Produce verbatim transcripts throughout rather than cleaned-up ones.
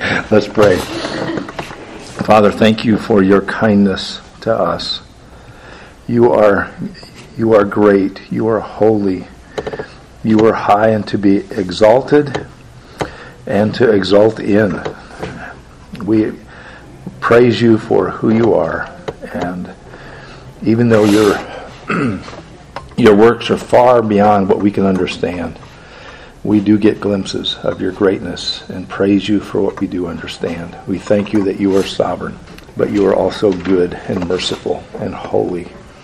Let's pray. Father, thank you for your kindness to us. You are, you are great. You are holy. You are high and to be exalted and to exalt in. We praise you for who you are. And even though your your works are far beyond what we can understand, we do get glimpses of your greatness and praise you for what we do understand. We thank you that you are sovereign, but you are also good and merciful and holy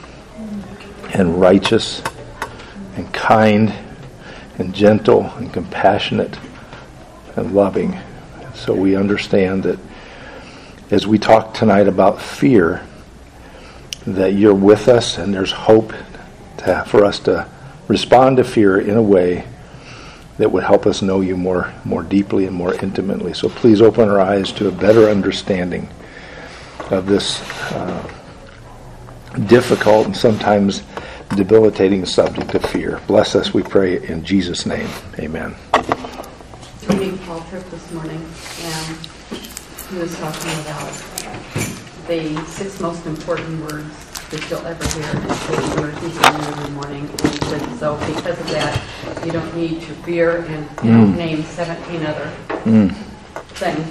and righteous and kind and gentle and compassionate and loving. So we understand that as we talk tonight about fear, that you're with us and there's hope to, for us to respond to fear in a way that would help us know you more more deeply and more intimately. So please open our eyes to a better understanding of this uh, difficult and sometimes debilitating subject of fear. Bless us, we pray, in Jesus' name. Amen. Reading Paul Tripp this morning, and he was talking about the six most important words that you'll ever hear in the word he's saying every morning. And he said, so because of that, you don't need to fear, and you mm. don't name seventeen other mm. things.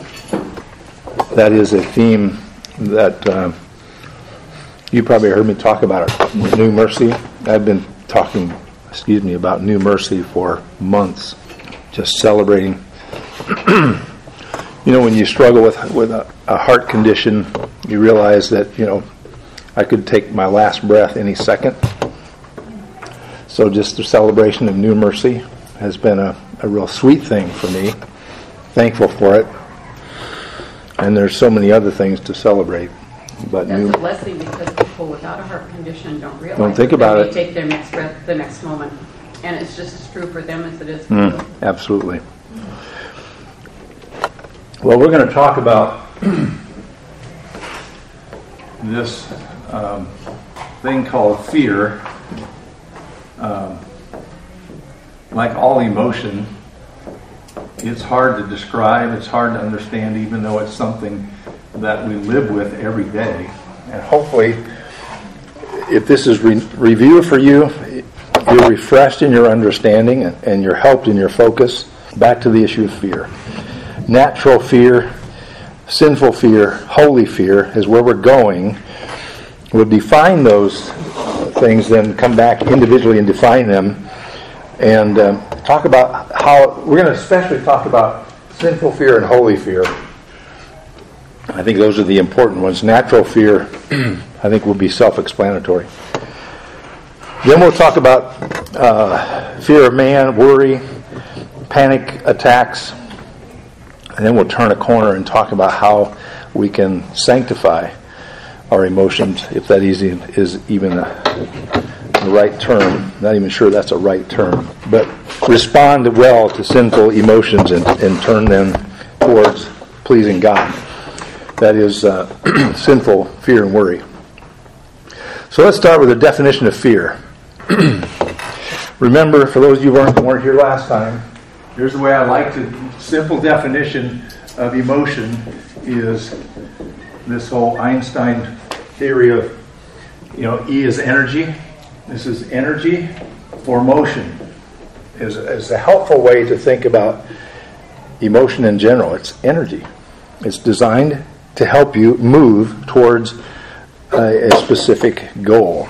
That is a theme that uh, you probably heard me talk about it. New Mercy. I've been talking, excuse me, about New Mercy for months, just celebrating. You know, when you struggle with with a, a heart condition, you realize that, you know, I could take my last breath any second. So just the celebration of New Mercy has been a, a real sweet thing for me. Thankful for it. And there's so many other things to celebrate. But That's new, a blessing, because people without a heart condition don't realize don't think that about they may it. take their next breath the next moment. And it's just as true for them as it is for mm, you. Absolutely. Well, we're going to talk about this um, thing called fear. Um, like all emotion, it's hard to describe, it's hard to understand, even though it's something that we live with every day. And hopefully, if this is re- review for you, you're refreshed in your understanding and, and you're helped in your focus back to the issue of fear. Natural fear, sinful fear, holy fear is where we're going. We'll define those things, then come back individually and define them, and um, talk about how we're going to especially talk about sinful fear and holy fear. I think those are the important ones. Natural fear, I think, will be self-explanatory. Then we'll talk about uh, fear of man, worry, panic attacks, and then we'll turn a corner and talk about how we can sanctify our emotions, if that is, is even a, a right term. Not even sure that's a right term. But respond well to sinful emotions and, and turn them towards pleasing God. That is uh, sinful fear and worry. So let's start with a definition of fear. Remember, for those of you who weren't, weren't here last time, here's the way I like to, simple definition of emotion is this whole Einstein theory of, you know, E is energy. This is energy for motion. Is is a helpful way to think about emotion in general. It's energy. It's designed to help you move towards a, a specific goal.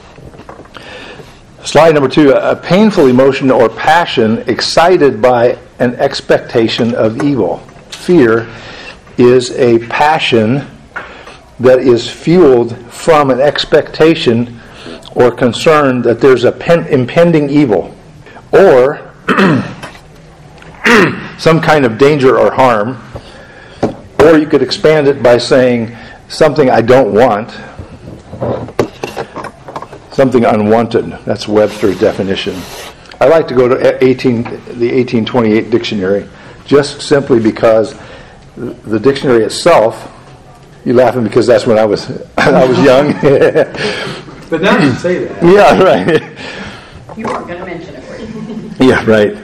Slide number two, a painful emotion or passion excited by an expectation of evil. Fear is a passion that is fueled from an expectation or concern that there's a pen, impending evil or some kind of danger or harm. Or you could expand it by saying something I don't want, something unwanted. That's Webster's definition. I like to go to eighteen, the eighteen twenty-eight dictionary, just simply because the dictionary itself, you're laughing because that's when I was I was young. But now you say that. Yeah, right. You weren't going to mention it, were you? Yeah, right.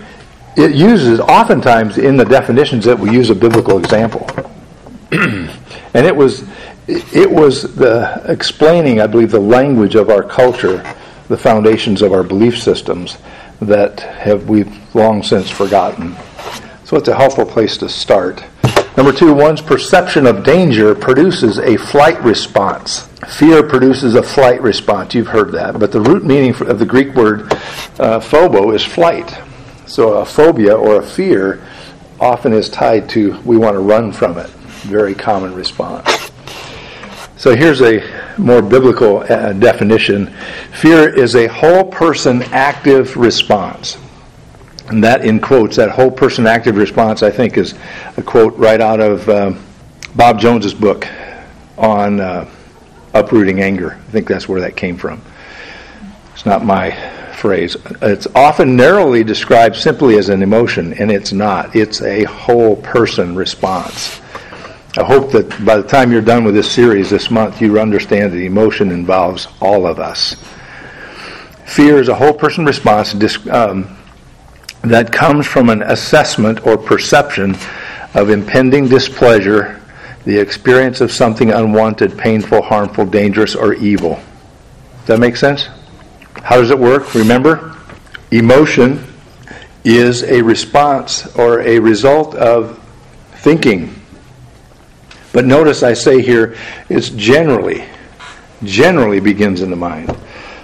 it uses, oftentimes in the definitions, it will use a biblical example. And it was it was the explaining, I believe, the language of our culture, the foundations of our belief systems that have we've long since forgotten. So it's a helpful place to start. Number two, one's perception of danger produces a flight response. Fear produces a flight response. You've heard that. But the root meaning of the Greek word uh, phobo is flight. So a phobia or a fear often is tied to we want to run from it. Very common response. So here's a more biblical uh, definition. Fear is a whole person active response. And that, in quotes, that whole person active response, I think, is a quote right out of um, Bob Jones's book on uh, uprooting anger. I think that's where that came from. It's not my phrase. It's often narrowly described simply as an emotion, and it's not. It's a whole person response. I hope that by the time you're done with this series this month, you understand that emotion involves all of us. Fear is a whole person response um, that comes from an assessment or perception of impending displeasure, the experience of something unwanted, painful, harmful, dangerous, or evil. Does that make sense? How does it work? Remember, emotion is a response or a result of thinking. But notice I say here, it's generally, generally begins in the mind.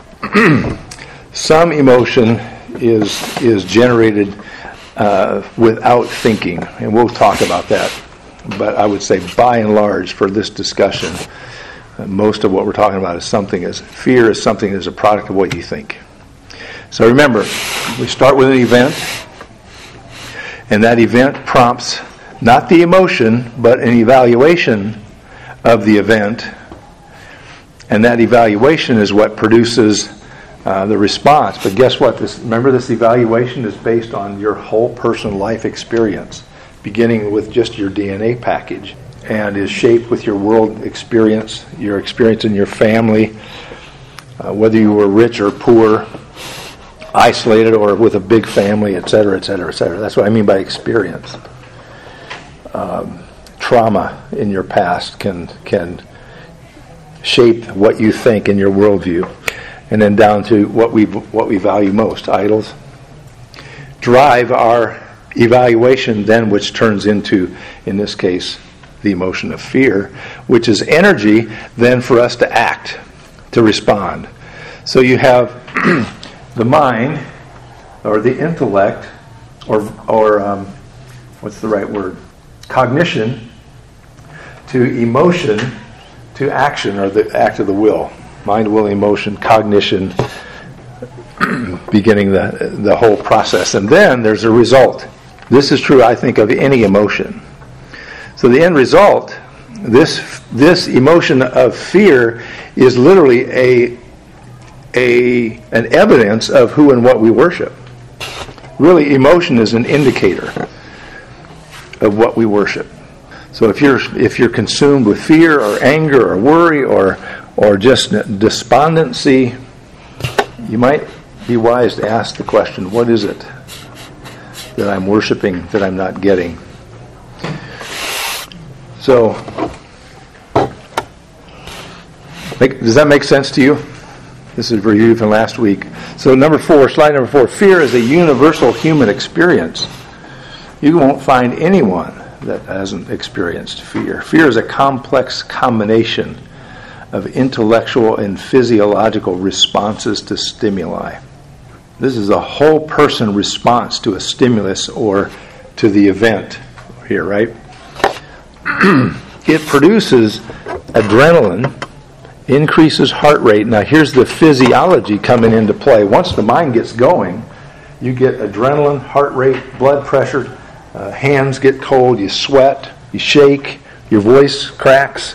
Some emotion is is generated uh, without thinking, and we'll talk about that. But I would say, by and large, for this discussion, uh, most of what we're talking about is something as fear is something that is a product of what you think. So remember, we start with an event, and that event prompts not the emotion, but an evaluation of the event, and that evaluation is what produces Uh, the response. But guess what? This, remember, this evaluation is based on your whole person life experience, beginning with just your D N A package, and is shaped with your world experience, your experience in your family, uh, whether you were rich or poor, isolated or with a big family, et cetera, et cetera, et cetera. That's what I mean by experience. Um, trauma in your past can can shape what you think in your worldview. And then down to what we what we value most, idols, drive our evaluation then, which turns into, in this case, the emotion of fear, which is energy then for us to act, to respond. So you have the mind, or the intellect, or or um, what's the right word? Cognition, to emotion, to action, or the act of the will. Mind, will, emotion, cognition, beginning the the whole process. And then there's a result. This is true, I think, of any emotion. So the end result, this this emotion of fear is literally a a an evidence of who and what we worship. Really, emotion is an indicator of what we worship. So if you're if you're consumed with fear or anger or worry or or just despondency, you might be wise to ask the question, what is it that I'm worshiping that I'm not getting? So, make, does that make sense to you? This is a review from last week. So number four, slide number four, fear is a universal human experience. You won't find anyone that hasn't experienced fear. Fear is a complex combination of intellectual and physiological responses to stimuli. This is a whole person response to a stimulus or to the event here, right? It produces adrenaline, increases heart rate. Now here's the physiology coming into play. Once the mind gets going, you get adrenaline, heart rate, blood pressure, uh, hands get cold, you sweat, you shake, your voice cracks,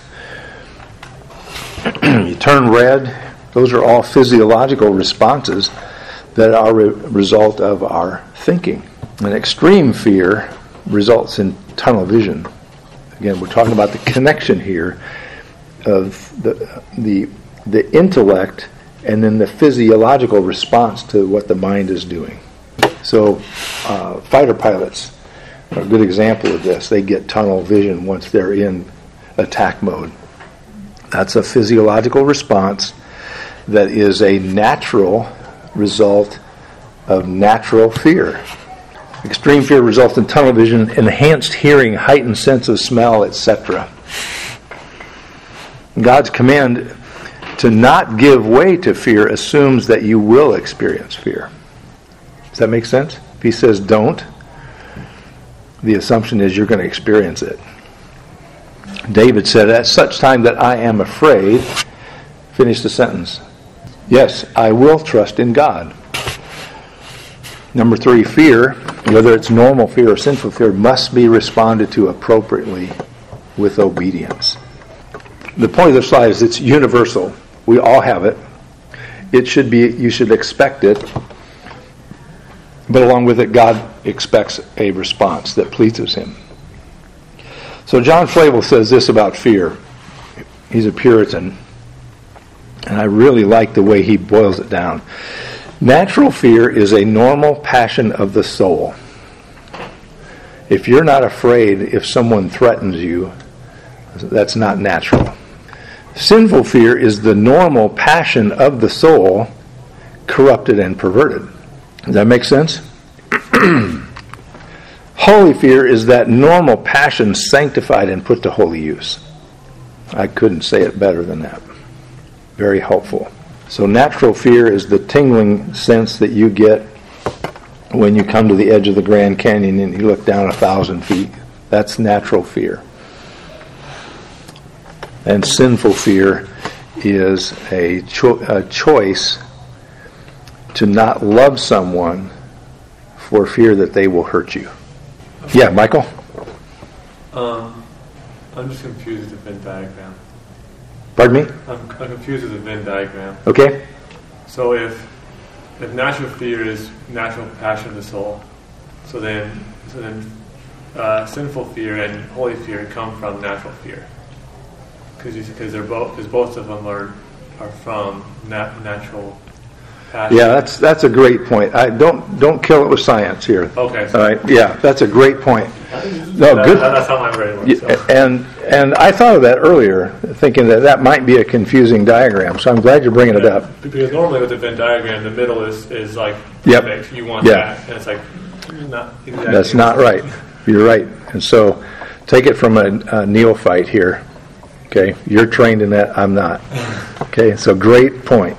you turn red. Those are all physiological responses that are a result of our thinking. And extreme fear results in tunnel vision. Again, we're talking about the connection here of the the the intellect and then the physiological response to what the mind is doing. So uh, fighter pilots are a good example of this. They get tunnel vision once they're in attack mode. That's a physiological response that is a natural result of natural fear. Extreme fear results in tunnel vision, enhanced hearing, heightened sense of smell, et cetera. God's command to not give way to fear assumes that you will experience fear. Does that make sense? If he says don't, the assumption is you're going to experience it. David said, at such time that I am afraid, finish the sentence. Yes, I will trust in God. Number three, fear, whether it's normal fear or sinful fear, must be responded to appropriately with obedience. The point of the slide is it's universal. We all have it. It should be, you should expect it. But along with it, God expects a response that pleases him. So John Flavel says this about fear. He's a Puritan. And I really like the way he boils it down. Natural fear is a normal passion of the soul. If you're not afraid if someone threatens you, that's not natural. Sinful fear is the normal passion of the soul, corrupted and perverted. Does that make sense? Holy fear is that normal passion sanctified and put to holy use. I couldn't say it better than that. Very helpful. So natural fear is the tingling sense that you get when you come to the edge of the Grand Canyon and you look down a thousand feet. That's natural fear. And sinful fear is a, cho- a choice to not love someone for fear that they will hurt you. Yeah, Michael? Um, I'm just confused with the Venn diagram. Pardon me? I'm, I'm confused with the Venn diagram. Okay. So if if natural fear is natural passion of the soul, so then so then uh, sinful fear and holy fear come from natural fear, because because they're both because both of them are are from nat- natural passion. Yeah, that's that's a great point. I don't don't kill it with science here. Okay. All right. Yeah, that's a great point. No, that, good. That, that's how my brain works. So. And and I thought of that earlier, thinking that that might be a confusing diagram. So I'm glad you're bringing it Yeah, up. because normally with the Venn diagram, the middle is, is like Yep. perfect. You want Yeah. that, and it's like not exactly. That's not right. You're right. And so take it from a, a neophyte here. Okay, you're trained in that. I'm not. Okay, so great point.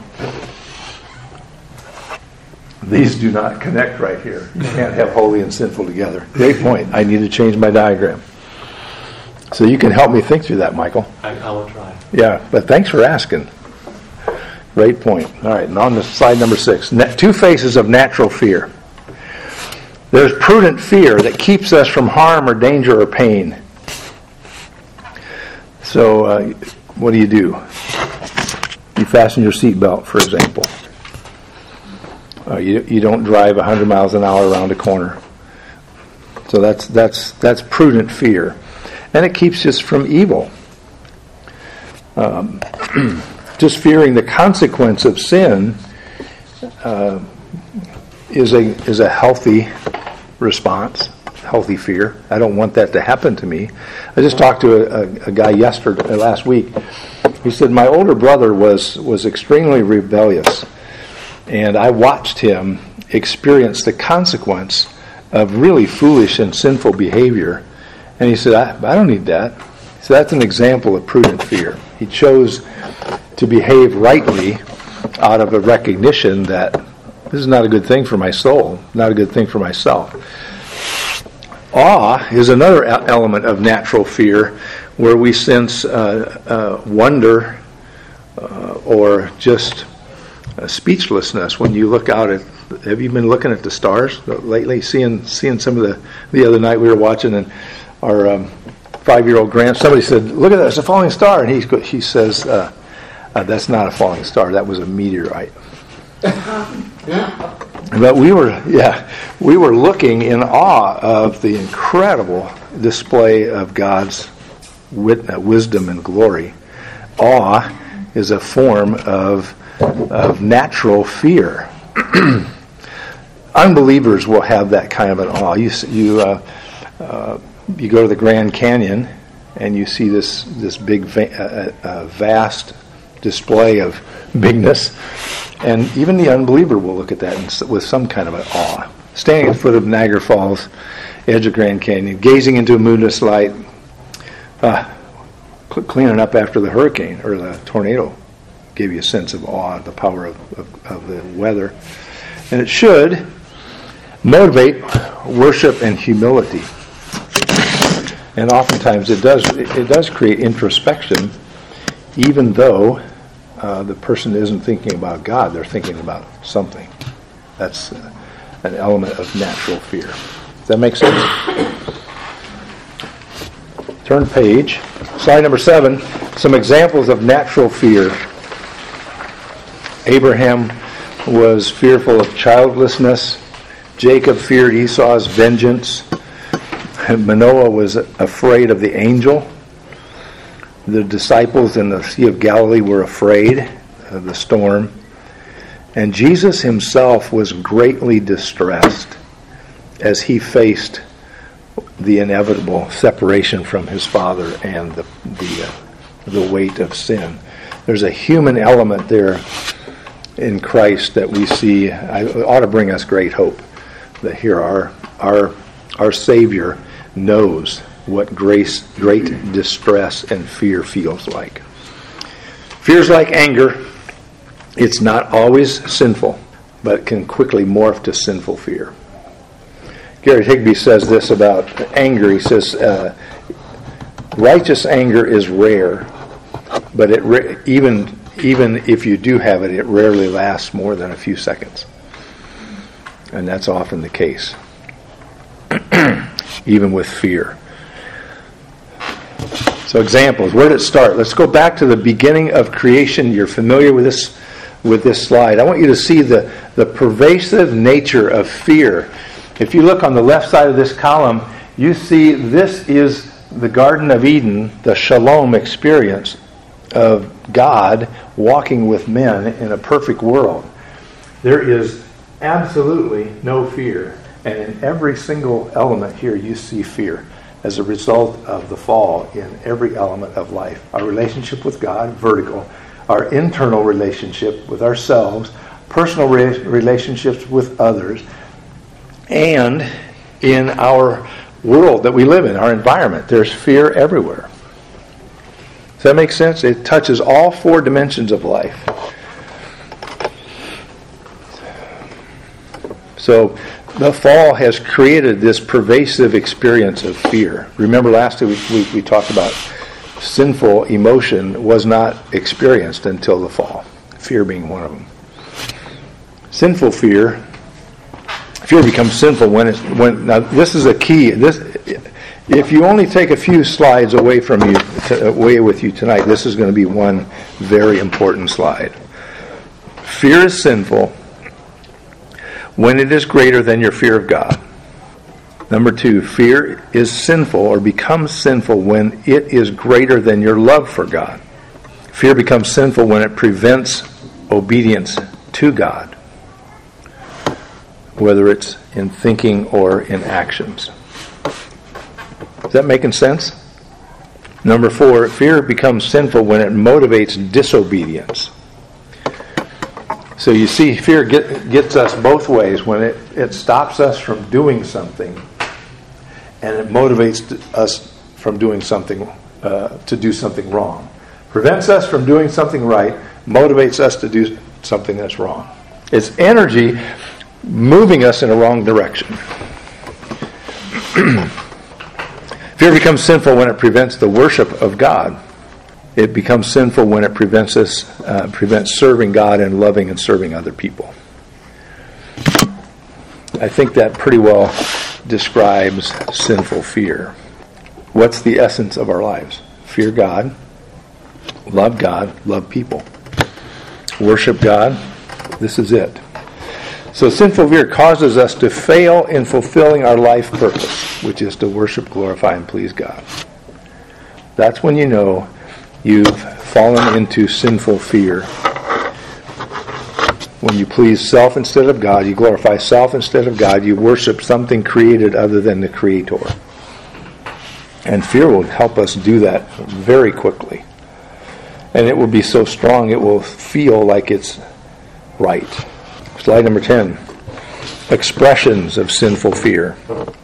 These do not connect right here. You can't have holy and sinful together. Great point. I need to change my diagram. So you can help me think through that, Michael. I, I will try. Yeah, but thanks for asking. Great point. All right, and on to slide number six. Na- two faces of natural fear. There's prudent fear that keeps us from harm or danger or pain. So uh, what do you do? You fasten your seatbelt, for example. Uh, you you don't drive one hundred miles an hour around a corner. So that's that's that's prudent fear, and it keeps us from evil. Um, just fearing the consequence of sin uh, is a is a healthy response, healthy fear. I don't want that to happen to me. I just talked to a, a, a guy yesterday, last week. He said my older brother was was extremely rebellious. And I watched him experience the consequence of really foolish and sinful behavior. And he said, I, I don't need that. So that's an example of prudent fear. He chose to behave rightly out of a recognition that this is not a good thing for my soul, not a good thing for myself. Awe is another element of natural fear where we sense uh, uh, wonder uh, or just Uh, speechlessness when you look out at. Have you been looking at the stars lately? Seeing seeing some of the the other night we were watching, and our um, five-year-old grand. Somebody said, "Look at that! It's a falling star," and he he says, uh, uh, "That's not a falling star. That was a meteorite." But we were yeah we were looking in awe of the incredible display of God's wit, uh, wisdom and glory. Awe is a form of of natural fear. unbelievers will have that kind of an awe. You you uh, uh, you go to the Grand Canyon and you see this this big va- uh, uh, vast display of bigness, and even the unbeliever will look at that and, with some kind of an awe. Standing at the foot of Niagara Falls, edge of Grand Canyon, gazing into a moonless light, uh, cl- cleaning up after the hurricane or the tornado, gave you a sense of awe, the power of, of, of the weather. And it should motivate worship and humility. And oftentimes it does it, it does create introspection, even though uh, the person isn't thinking about God, they're thinking about something. That's uh, an element of natural fear. Does that make sense? Turn page. Slide number seven, some examples of natural fear. Abraham was fearful of childlessness. Jacob feared Esau's vengeance. Manoah was afraid of the angel. The disciples in the Sea of Galilee were afraid of the storm. And Jesus himself was greatly distressed as he faced the inevitable separation from his Father and the the, uh, the weight of sin. There's a human element there in Christ that we see I, ought to bring us great hope. That here our our our Savior knows what grace, great distress and fear feels like. Fear's like anger. It's not always sinful, but can quickly morph to sinful fear. Garrett Higby says this about anger. He says, uh, righteous anger is rare, but it ra- even even if you do have it, it rarely lasts more than a few seconds. And that's often the case, even with fear. So examples, where did it start? Let's go back to the beginning of creation. You're familiar with this with this slide. I want you to see the, the pervasive nature of fear. If you look on the left side of this column, you see this is the Garden of Eden, the shalom experience of God walking with men in a perfect world. There is absolutely no fear. And in every single element here, you see fear as a result of the fall in every element of life. Our relationship with God, vertical. Our internal relationship with ourselves, personal re- relationships with others, and in our world that we live in, our environment. There's fear everywhere. Does that make sense? It touches all four dimensions of life. So the fall has created this pervasive experience of fear. Remember last week we, we talked about sinful emotion was not experienced until the fall. Fear being one of them. Sinful fear, fear becomes sinful when it's when. Now this is a key. This, if you only take a few slides away from you, to, away with you tonight, this is going to be one very important slide. Fear is sinful when it is greater than your fear of God. Number two, fear is sinful or becomes sinful when it is greater than your love for God. Fear becomes sinful when it prevents obedience to God, whether it's in thinking or in actions. Is that making sense? Number four, fear becomes sinful when it motivates disobedience. So you see, fear get, gets us both ways. When it, it stops us from doing something, and it motivates us from doing something, uh, to do something wrong. Prevents us from doing something right, motivates us to do something that's wrong. It's energy moving us in a wrong direction. Fear becomes sinful when it prevents the worship of God. It becomes sinful when it prevents us, uh, prevents serving God and loving and serving other people. I think that pretty well describes sinful fear. What's the essence of our lives? Fear God, love God, love people. Worship God, this is it. So sinful fear causes us to fail in fulfilling our life purpose, which is to worship, glorify, and please God. That's when you know you've fallen into sinful fear. When you please self instead of God, you glorify self instead of God, you worship something created other than the Creator. And fear will help us do that very quickly. And it will be so strong it will feel like it's right. Slide number ten. Expressions of sinful fear.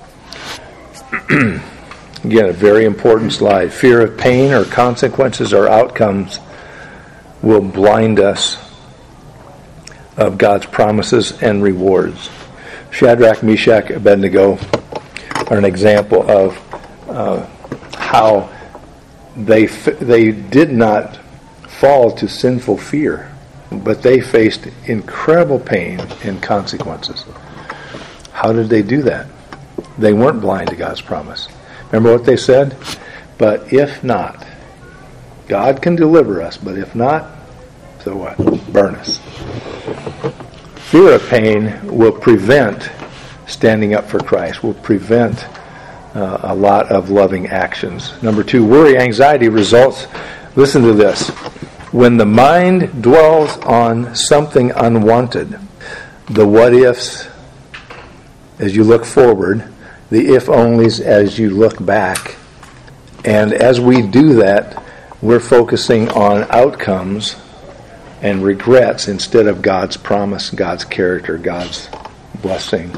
Again, a very important slide. Fear of pain or consequences or outcomes will blind us of God's promises and rewards. Shadrach, Meshach, Abednego are an example of uh, how they they did not fall to sinful fear, but they faced incredible pain and consequences. How did they do that? They weren't blind to God's promise. Remember what they said? But if not, God can deliver us, but if not, so what? Burn us. Fear of pain will prevent standing up for Christ, will prevent uh, a lot of loving actions. Number two, worry, anxiety results, listen to this, when the mind dwells on something unwanted, the what-ifs as you look forward, the if-onlys as you look back, and as we do that, we're focusing on outcomes and regrets instead of God's promise, God's character, God's blessing.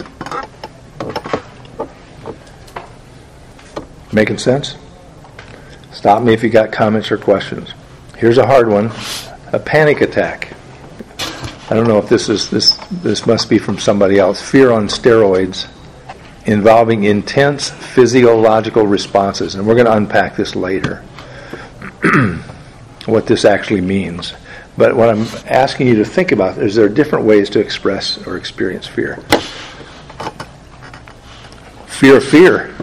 Making sense? Stop me if you got comments or questions. Here's a hard one. A panic attack. I don't know if this is this this must be from somebody else. Fear on steroids involving intense physiological responses. And we're going to unpack this later. What this actually means. But what I'm asking you to think about is there are different ways to express or experience fear. Fear of fear.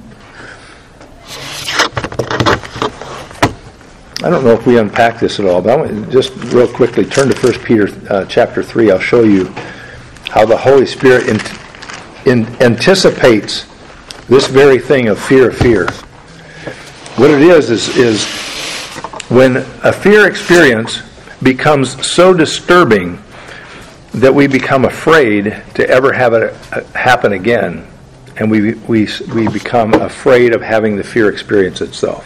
I don't know if we unpack this at all, but I want to just real quickly turn to First Peter uh, chapter three. I'll show you how the Holy Spirit in, in, anticipates this very thing of fear of fear. What it is is is when a fear experience becomes so disturbing that we become afraid to ever have it happen again, and we we we become afraid of having the fear experience itself.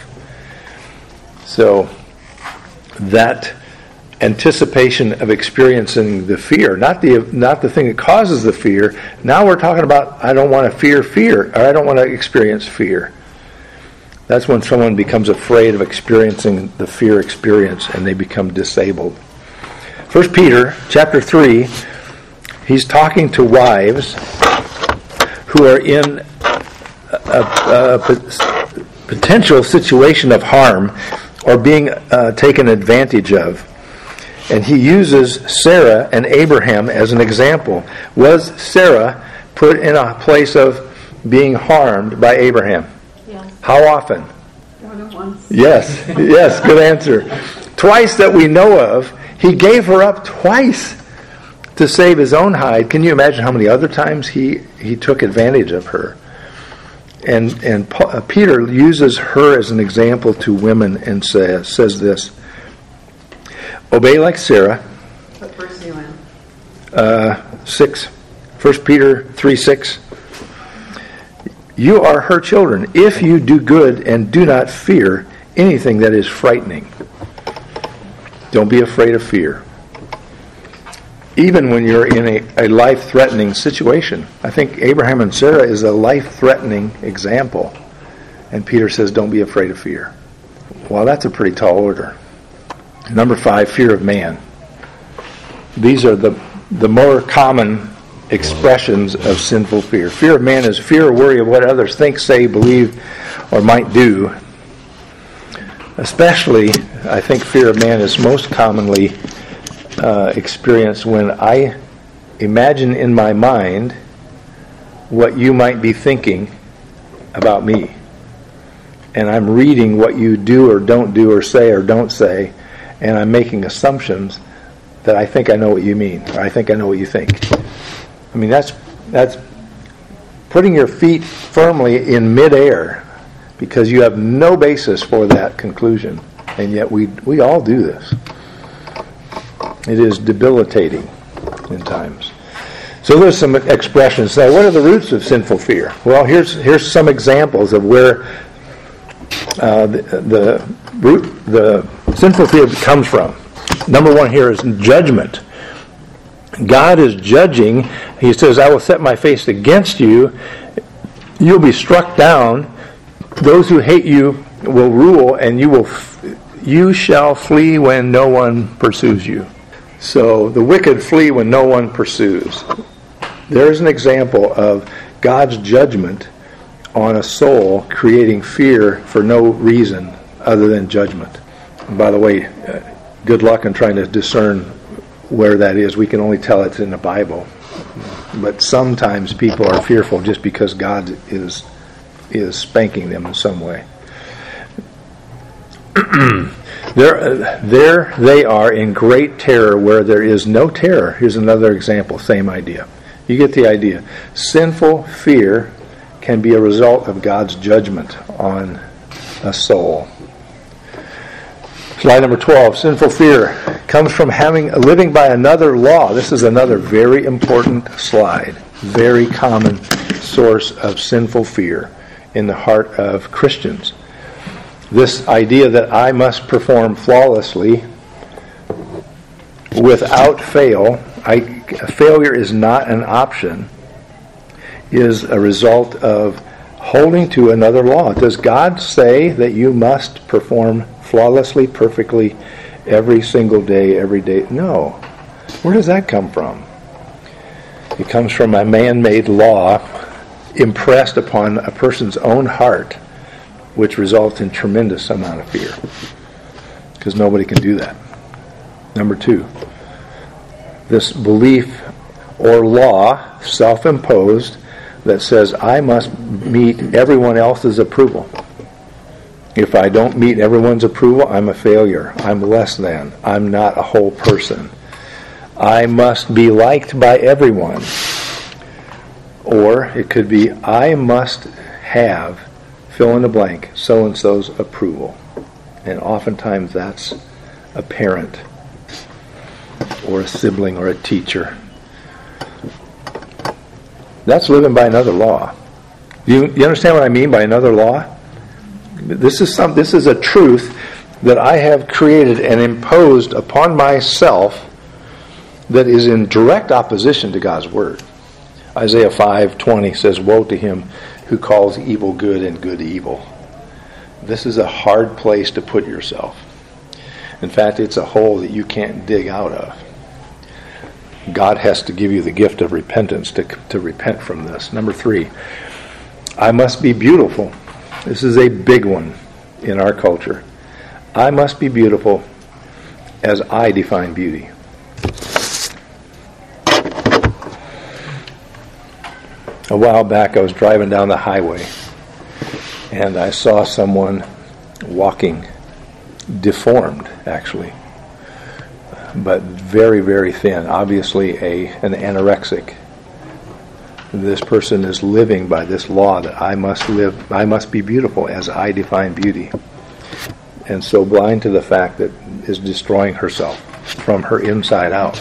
So that anticipation of experiencing the fear, not the not the thing that causes the fear. Now we're talking about I don't want to fear fear, or I don't want to experience fear. That's when someone becomes afraid of experiencing the fear experience and they become disabled. First Peter chapter three, he's talking to wives who are in a, a, a potential situation of harm or being uh, taken advantage of. And he uses Sarah and Abraham as an example. Was Sarah put in a place of being harmed by Abraham? Yes. How often? More than once. Yes, yes, good answer. Twice that we know of, he gave her up twice to save his own hide. Can you imagine how many other times he, he took advantage of her? And and uh, Peter uses her as an example to women and says, says this, obey like Sarah. What verse are you in? Uh, six. First Peter three six. You are her children if you do good and do not fear anything that is frightening. Don't be afraid of fear. Even when you're in a, a life-threatening situation. I think Abraham and Sarah is a life-threatening example. And Peter says, don't be afraid of fear. Well, that's a pretty tall order. Number five, fear of man. These are the, the more common expressions of sinful fear. Fear of man is fear or worry of what others think, say, believe, or might do. Especially, I think fear of man is most commonly uh, experienced when I imagine in my mind what you might be thinking about me. And I'm reading what you do or don't do or say or don't say, and I'm making assumptions that I think I know what you mean, or I think I know what you think. I mean, that's that's putting your feet firmly in midair because you have no basis for that conclusion. And yet we we all do this. It is debilitating. in times. So there's some expressions. Now, what are the roots of sinful fear? Well, here's here's some examples of where uh, the, the root, the sinful fear comes from. Number one here is judgment. God is judging. He says, "I will set my face against you. You'll be struck down. Those who hate you will rule, and you will f- you shall flee when no one pursues you." So the wicked flee when no one pursues. There's an example of God's judgment on a soul creating fear for no reason other than judgment. And by the way, uh, good luck in trying to discern where that is. We can only tell it's in the Bible. But sometimes people are fearful just because God is is spanking them in some way. there, there they are in great terror where there is no terror. Here's another example, same idea. You get the idea. Sinful fear can be a result of God's judgment on a soul. Slide number twelve. Sinful fear comes from having living by another law. This is another very important slide. Very common source of sinful fear in the heart of Christians. This idea that I must perform flawlessly without fail. I, failure is not an option, is a result of holding to another law. Does God say that you must perform flawlessly, perfectly, every single day, every day? No. Where does that come from? It comes from a man-made law impressed upon a person's own heart, which results in tremendous amount of fear. Because nobody can do that. Number two, this belief or law, self-imposed, that says I must meet everyone else's approval. If I don't meet everyone's approval, I'm a failure. I'm less than. I'm not a whole person. I must be liked by everyone. Or it could be, I must have, fill in the blank, so-and-so's approval. And oftentimes that's a parent or a sibling or a teacher. That's living by another law. You, you understand what I mean by another law? This is some. This is a truth that I have created and imposed upon myself that is in direct opposition to God's Word. Isaiah five twenty says, "Woe to him who calls evil good and good evil." This is a hard place to put yourself. In fact, it's a hole that you can't dig out of. God has to give you the gift of repentance to, to repent from this. Number three, I must be beautiful. This is a big one in our culture. I must be beautiful as I define beauty. A while back I was driving down the highway and I saw someone walking, deformed actually, but very, very thin, obviously a an anorexic. This person is living by this law that I must live, I must be beautiful as I define beauty. And so blind to the fact that is destroying herself from her inside out.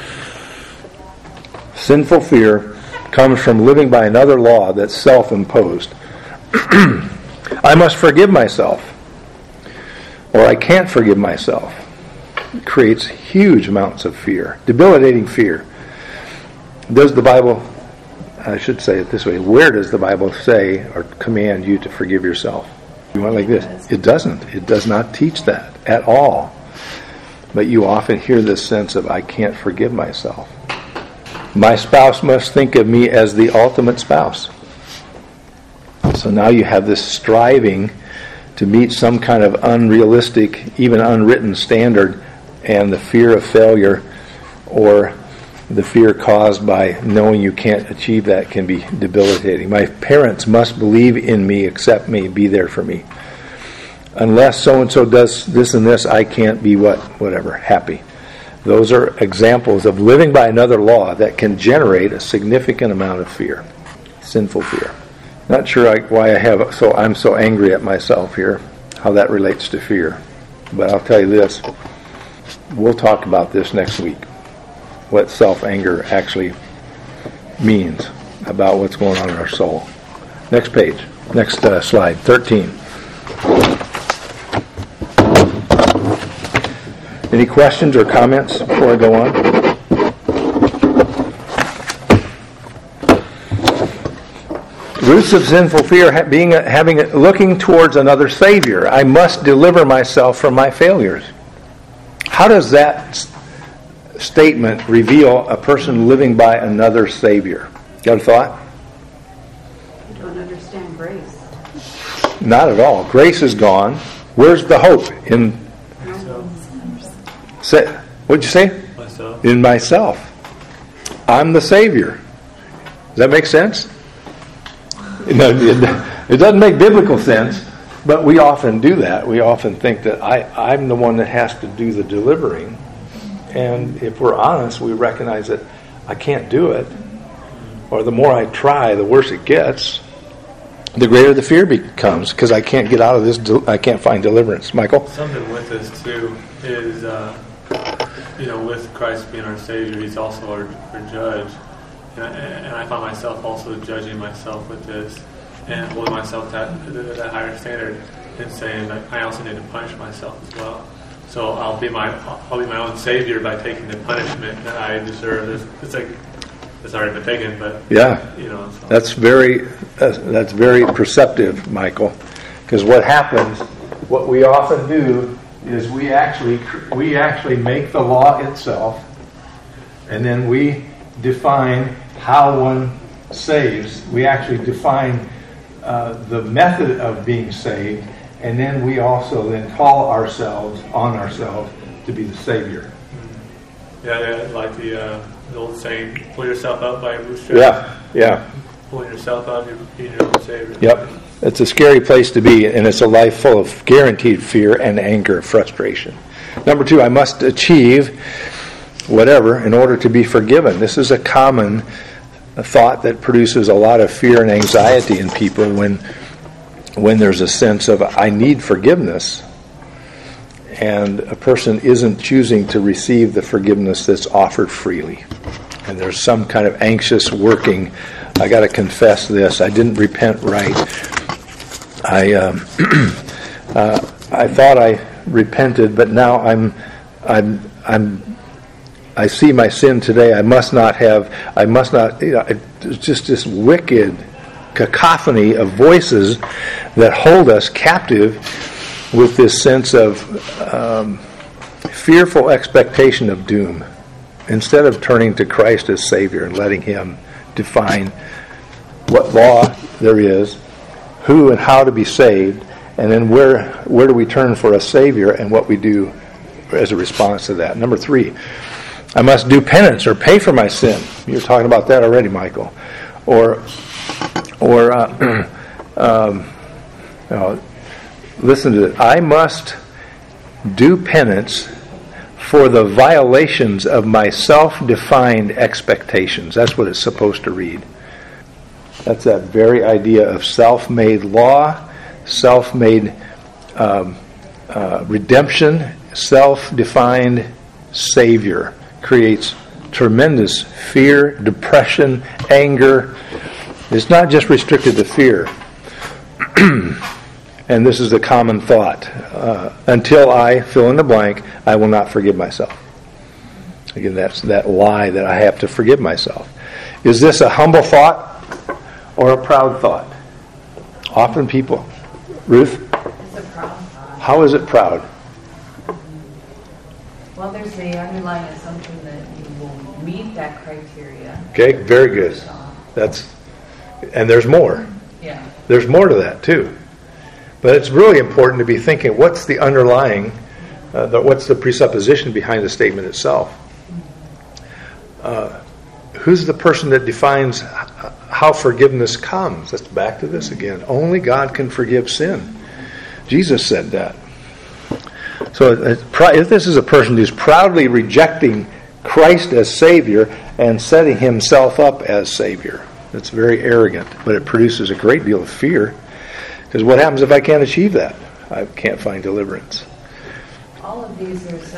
Sinful fear comes from living by another law that's self-imposed. I must forgive myself, or I can't forgive myself. It creates huge amounts of fear, debilitating fear. Does the Bible, I should say it this way, where does the Bible say or command you to forgive yourself? You want like this? It doesn't. It does not teach that at all. But you often hear this sense of, I can't forgive myself. My spouse must think of me as the ultimate spouse. So now you have this striving to meet some kind of unrealistic, even unwritten standard, and the fear of failure or the fear caused by knowing you can't achieve that can be debilitating. My parents must believe in me, accept me, be there for me. Unless so-and-so does this and this, I can't be what, whatever, happy. Those are examples of living by another law that can generate a significant amount of fear, sinful fear. Not sure I, why I have so I'm so angry at myself here, how that relates to fear. But I'll tell you this, we'll talk about this next week. what self-anger actually means about what's going on in our soul. Next page. Next uh, slide. thirteen. Any questions or comments before I go on? Roots of sinful fear being having looking towards another Savior. I must deliver myself from my failures. How does that statement reveal a person living by another Savior? Got a thought? You don't understand grace. Not at all. Grace is gone. Where's the hope? In say, what'd you say? Myself. In myself. I'm the Savior. Does that make sense? No, it, it doesn't make biblical sense, but we often do that. We often think that I, I'm the one that has to do the delivering. And if we're honest, we recognize that I can't do it. Or the more I try, the worse it gets. The greater the fear becomes, because I can't get out of this, I can't find deliverance. Michael? Something with this, too, is, uh, you know, with Christ being our Savior, He's also our, our judge. And I, and I find myself also judging myself with this and holding myself to that, that higher standard and saying that I also need to punish myself as well. So I'll be my I'll be my own savior by taking the punishment that I deserve. It's, it's like it's already been taken, but yeah, you know, so. that's very that's, that's very perceptive, Michael. Because what happens, what we often do is we actually we actually make the law itself, and then we define how one saves. We actually define uh, the method of being saved, and then we also then call ourselves on ourselves to be the Savior. Yeah, yeah, like the, uh, the old saying, pull yourself up by your bootstraps. Yeah, yeah. Pulling yourself up, you're being your own Savior. Yep. It's a scary place to be, and it's a life full of guaranteed fear and anger, frustration. Number two, I must achieve whatever in order to be forgiven. This is a common thought that produces a lot of fear and anxiety in people when when there's a sense of I need forgiveness, and a person isn't choosing to receive the forgiveness that's offered freely. And there's some kind of anxious working, I got to confess this, I didn't repent right. I um, uh, I thought I repented, but now I'm I'm I'm I see my sin today. I must not have, I must not, you know, it's just this wicked cacophony of voices that hold us captive with this sense of um, fearful expectation of doom, instead of turning to Christ as Savior and letting Him define what law there is, who and how to be saved, and then where where do we turn for a Savior and what we do as a response to that. Number three, I must do penance or pay for my sin. You were talking about that already, Michael. Or, or uh, um, you know, listen to it. I must do penance for the violations of my self-defined expectations. That's what it's supposed to read. That's that very idea of self-made law, self-made um, uh, redemption, self-defined Savior. Creates tremendous fear, depression, anger. It's not just restricted to fear. And this is a common thought. Uh, until I fill in the blank, I will not forgive myself. Again, that's that lie that I have to forgive myself. Is this a humble thought or a proud thought? Often people. Ruth? It's a proud thought. How is it proud? Well, there's the underlying assumption that you will meet that criteria. Okay, very good. That's, and there's more. Yeah. There's more to that too. But it's really important to be thinking, what's the underlying, uh, the, what's the presupposition behind the statement itself? Uh, who's the person that defines how forgiveness comes? Let's back to this again. Only God can forgive sin. Jesus said that. So if this is a person who's proudly rejecting Christ as Savior and setting himself up as Savior, that's very arrogant, but it produces a great deal of fear. Because what happens if I can't achieve that? I can't find deliverance. All of these are such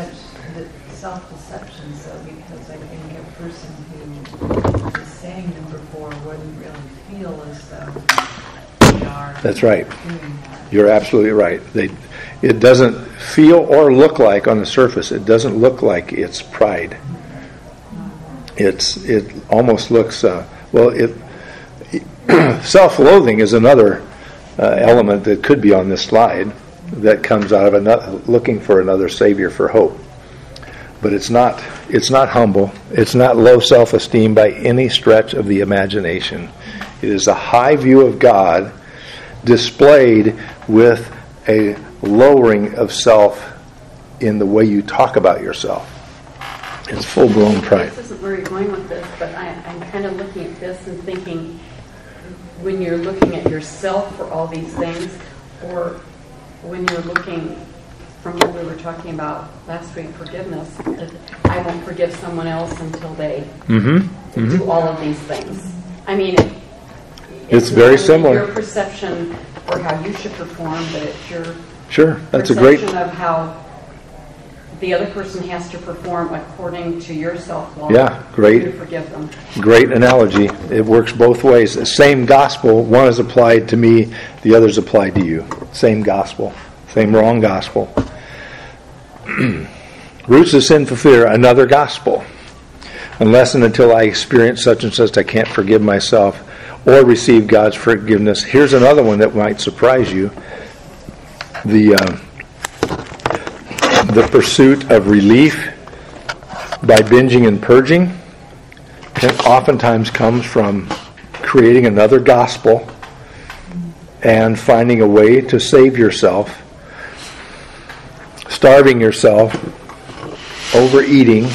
the self-deception, so because I think a person who is saying number four wouldn't really feel as though they are. That's right. Doing that. You're absolutely right. They, it doesn't feel or look like on the surface. It doesn't look like it's pride. It's it almost looks uh, well. It self-loathing is another uh, element that could be on this slide that comes out of another, looking for another savior for hope. But it's not. It's not humble. It's not low self-esteem by any stretch of the imagination. It is a high view of God displayed with a lowering of self in the way you talk about yourself. It's full-blown pride. This isn't where you're going with this, but I, I'm kind of looking at this and thinking, when you're looking at yourself for all these things, or when you're looking from what we were talking about last week, forgiveness, that I won't forgive someone else until they Mm-hmm. do Mm-hmm. all of these things. I mean, it, It's very not only similar. your perception for how you should perform, but it's your Sure, that's a great. perception of how the other person has to perform according to your self-law. Yeah, great. You forgive them. Great analogy. It works both ways. The same gospel, one is applied to me, the other is applied to you. Same gospel. Same wrong gospel. Roots of sinful fear, another gospel. Unless and until I experience such and such, I can't forgive myself or receive God's forgiveness. Here's another one that might surprise you. The uh, the pursuit of relief by binging and purging can oftentimes comes from creating another gospel and finding a way to save yourself, starving yourself, overeating,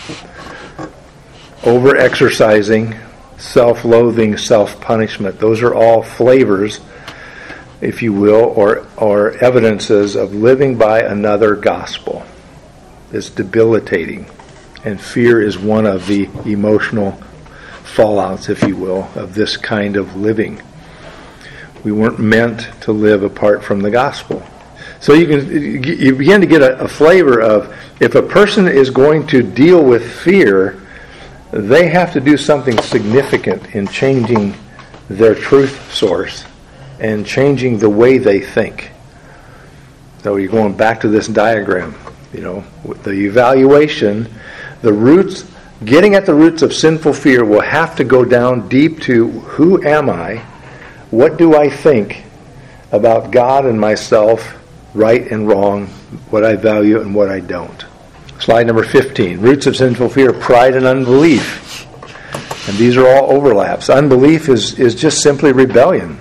over-exercising, self-loathing, self-punishment. Those are all flavors, if you will, or, or evidences of living by another gospel. It's debilitating. And fear is one of the emotional fallouts, if you will, of this kind of living. We weren't meant to live apart from the gospel. So you can you begin to get a, a flavor of, if a person is going to deal with fear, they have to do something significant in changing their truth source and changing the way they think. So you're going back to this diagram, you know, the evaluation, the roots, getting at the roots of sinful fear will have to go down deep to, who am I? What do I think about God and myself, right and wrong, what I value and what I don't? Slide number fifteen. Roots of sinful fear, pride and unbelief. And these are all overlaps. Unbelief is, is just simply rebellion.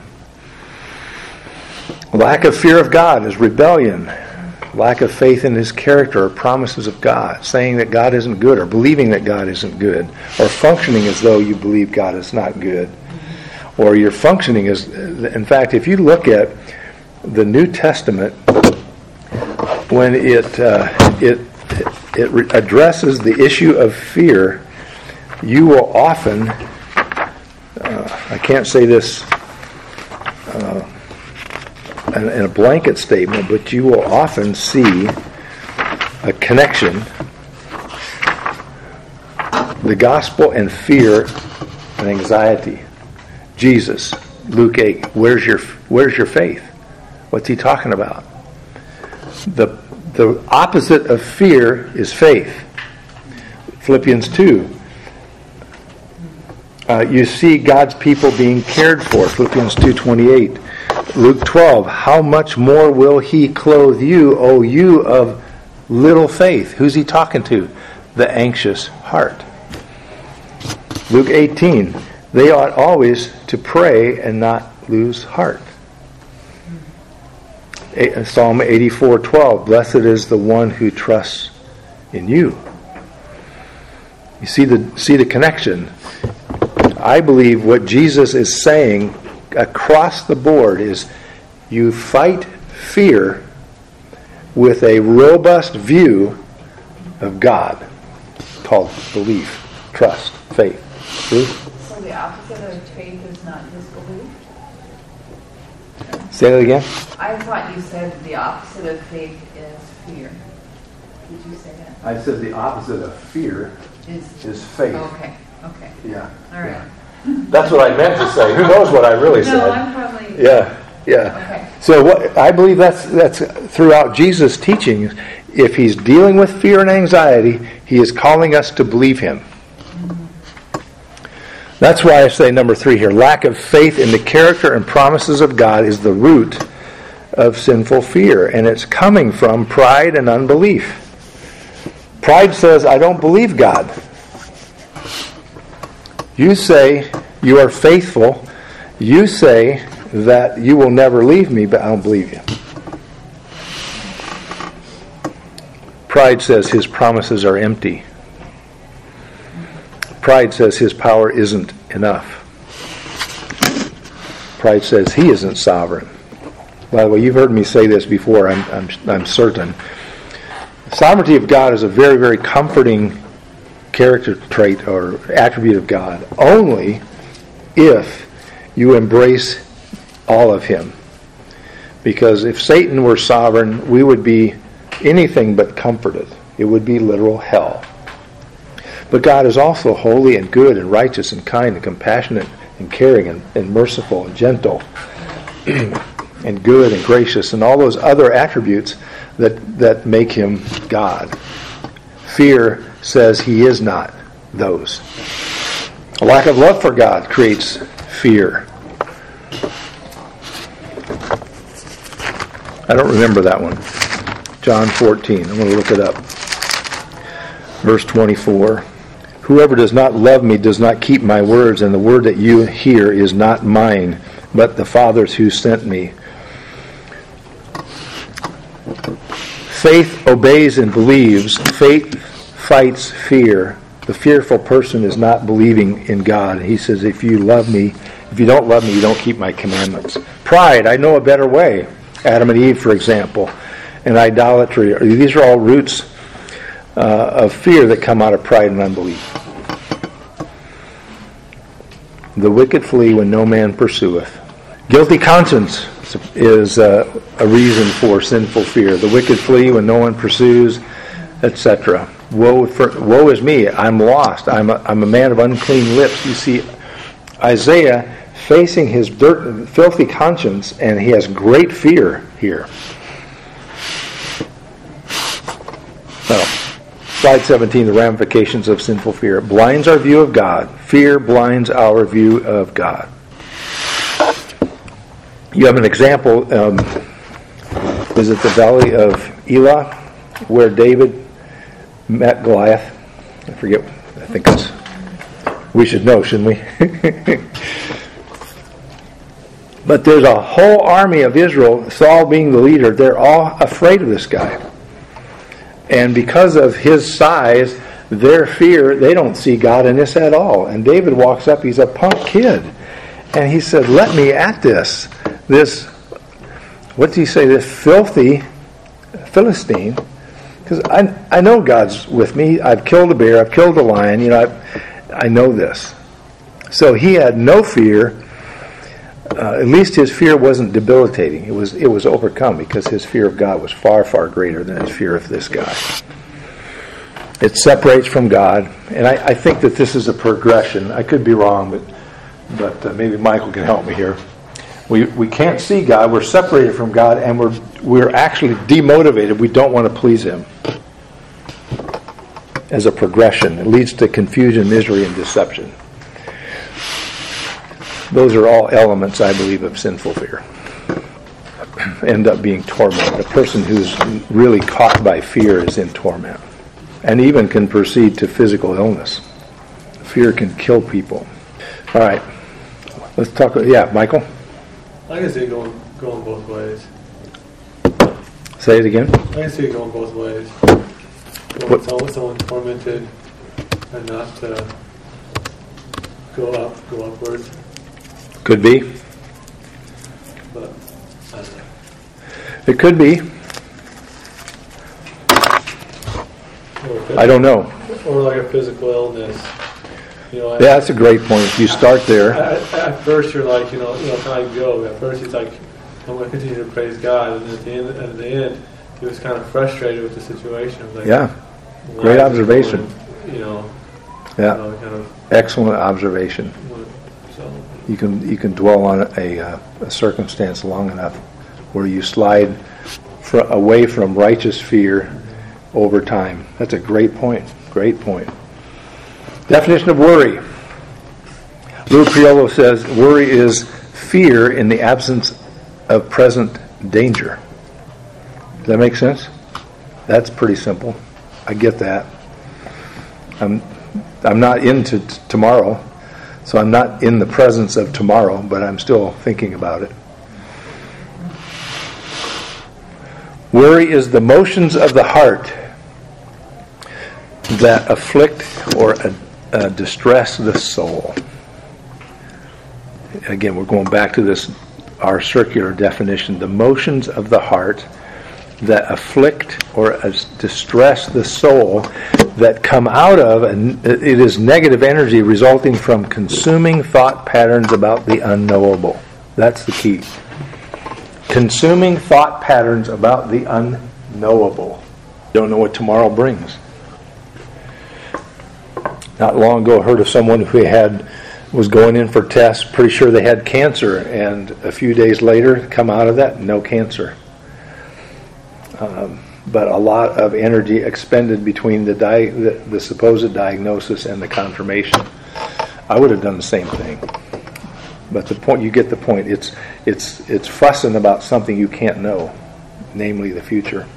Lack of fear of God is rebellion. Lack of faith in His character or promises of God. Saying that God isn't good, or believing that God isn't good, or functioning as though you believe God is not good. Or you're functioning as... In fact, if you look at the New Testament, when it uh, it it re- addresses the issue of fear, you will often, uh, I can't say this uh, in, in a blanket statement, but you will often see a connection, the gospel and fear and anxiety. Jesus, Luke eight, where's your where's your faith? What's he talking about? The the opposite of fear is faith. Philippians two. Uh, you see God's people being cared for. Philippians two twenty-eight. Luke twelve. How much more will He clothe you, O you of little faith? Who's He talking to? The anxious heart. Luke eighteen. They ought always to pray and not lose heart. Psalm eighty-four twelve. Blessed is the one who trusts in you. You see the see the connection. I believe what Jesus is saying across the board is, you fight fear with a robust view of God, called belief, trust, faith. Truth? So the opposite of faith is not disbelief? Say that again. I thought you said the opposite of faith is fear. Did you say that? I said the opposite of fear Is, is faith. okay, okay. Yeah. All right. That's what I meant to say. Who knows what I really No, said? I'm probably. Yeah, yeah. Okay. So what I believe that's that's throughout Jesus' teachings. If he's dealing with fear and anxiety, he is calling us to believe him. That's why I say number three here. Lack of faith in the character and promises of God is the root of sinful fear, and it's coming from pride and unbelief. Pride says, I don't believe God. You say you are faithful. You say that you will never leave me, but I don't believe you. Pride says his promises are empty. Pride says his power isn't enough. Pride says he isn't sovereign. By the way, you've heard me say this before, I'm, I'm, I'm certain. The sovereignty of God is a very, very comforting character trait or attribute of God, only if you embrace all of him. Because if Satan were sovereign, we would be anything but comforted. It would be literal hell. But God is also holy and good and righteous and kind and compassionate and caring and, and merciful and gentle and good and gracious and all those other attributes that, that make him God. Fear says he is not those. A lack of love for God creates fear. I don't remember that one. John fourteen. I'm going to look it up. Verse twenty-four. Whoever does not love me does not keep my words, and the word that you hear is not mine, but the Father's who sent me. Faith obeys and believes. Faith fights fear. The fearful person is not believing in God. He says, if you love me, if you don't love me, you don't keep my commandments. Pride, I know a better way. Adam and Eve, for example. And idolatry. These are all roots uh, of fear that come out of pride and unbelief. The wicked flee when no man pursueth. Guilty conscience is uh, a reason for sinful fear. The wicked flee when no one pursues, et cetera. Woe, for, woe is me, I'm lost. I'm a, I'm a man of unclean lips. You see, Isaiah facing his dirt, filthy conscience, and he has great fear here. Oh, slide seventeen, the ramifications of sinful fear. It blinds our view of God. Fear blinds our view of God. You have an example, um, is it the Valley of Elah, where David met Goliath? I forget, I think it's, we should know, shouldn't we? But there's a whole army of Israel, Saul being the leader, they're all afraid of this guy. And because of his size, their fear, they don't see God in this at all. And David walks up, he's a punk kid. And he said, let me at this. This, what do you say, this filthy Philistine. Because I, I know God's with me. I've killed a bear, I've killed a lion, you know, I've, I know this. So he had no fear. Uh, at least his fear wasn't debilitating. It was it was overcome because his fear of God was far, far greater than his fear of this guy. It separates from God, and I, I think that this is a progression. I could be wrong, but but uh, maybe Michael can help me here. We we can't see God. We're separated from God, and we're we're actually demotivated. We don't want to please Him. As a progression, it leads to confusion, misery, and deception. Those are all elements, I believe, of sinful fear. End up being torment. A person who's really caught by fear is in torment. And even can proceed to physical illness. Fear can kill people. All right. Let's talk. Yeah, Michael? I can see it going, going both ways. Say it again. I can see it going both ways. What? Someone, someone tormented enough to go up, go upwards. Could be. But I don't know. It could be. Or I don't know. Or like a physical illness. You know, Yeah, that's a great point. You start there. At, at first, you're like, you know, you know, kind of go. At first, it's like, I'm going to continue to praise God, and at the end, at the end, he was kind of frustrated with the situation. Like, Yeah. why Great is it observation. going, You know, Yeah. you know, kind of. Excellent observation. So You can you can dwell on a, uh, a circumstance long enough where you slide fr- away from righteous fear over time. That's a great point. Great point. Definition of worry. Lou Priolo says worry is fear in the absence of present danger. Does that make sense? That's pretty simple. I get that. I'm I'm not into t- tomorrow. So I'm not in the presence of tomorrow, but I'm still thinking about it. Worry is the motions of the heart that afflict or uh, uh, distress the soul. Again, we're going back to this, our circular definition. The motions of the heart that afflict or uh, distress the soul, that come out of, and it is negative energy resulting from consuming thought patterns about the unknowable. That's the key. Consuming thought patterns about the unknowable. Don't know what tomorrow brings. Not long ago, I heard of someone who had was going in for tests, pretty sure they had cancer, and a few days later, come out of that, no cancer. Um, but a lot of energy expended between the, di- the the supposed diagnosis and the confirmation. I would have done the same thing. But the point, you get the point. It's it's it's fussing about something you can't know, namely the future.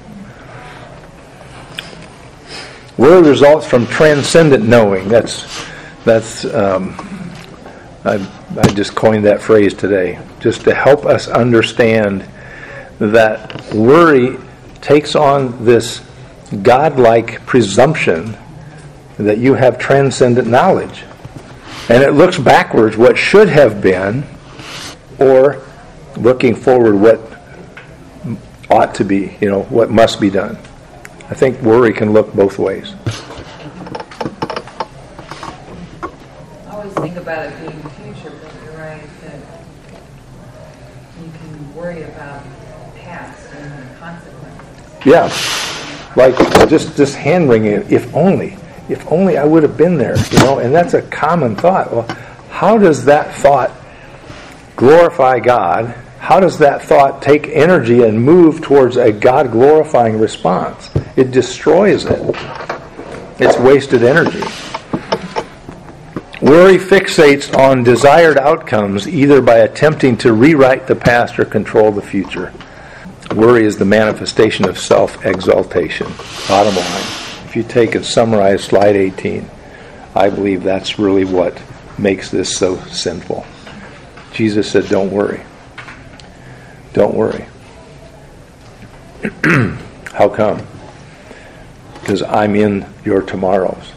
Worry results from transcendent knowing. That's that's um, I I just coined that phrase today, just to help us understand that worry takes on this godlike presumption that you have transcendent knowledge. And it looks backwards what should have been, or looking forward what ought to be, you know, what must be done. I think worry can look both ways. I always think about it being the future, but you're right that you can worry about the past and the consequences. Yeah, like just just hand wringing it. If only, if only I would have been there, you know. And that's a common thought. Well, how does that thought glorify God? How does that thought take energy and move towards a God glorifying response? It destroys it. It's wasted energy. Worry fixates on desired outcomes, either by attempting to rewrite the past or control the future. Worry is the manifestation of self-exaltation. Bottom line. If you take and summarize slide eighteen, I believe that's really what makes this so sinful. Jesus said, don't worry. Don't worry. How come? Because I'm in your tomorrows.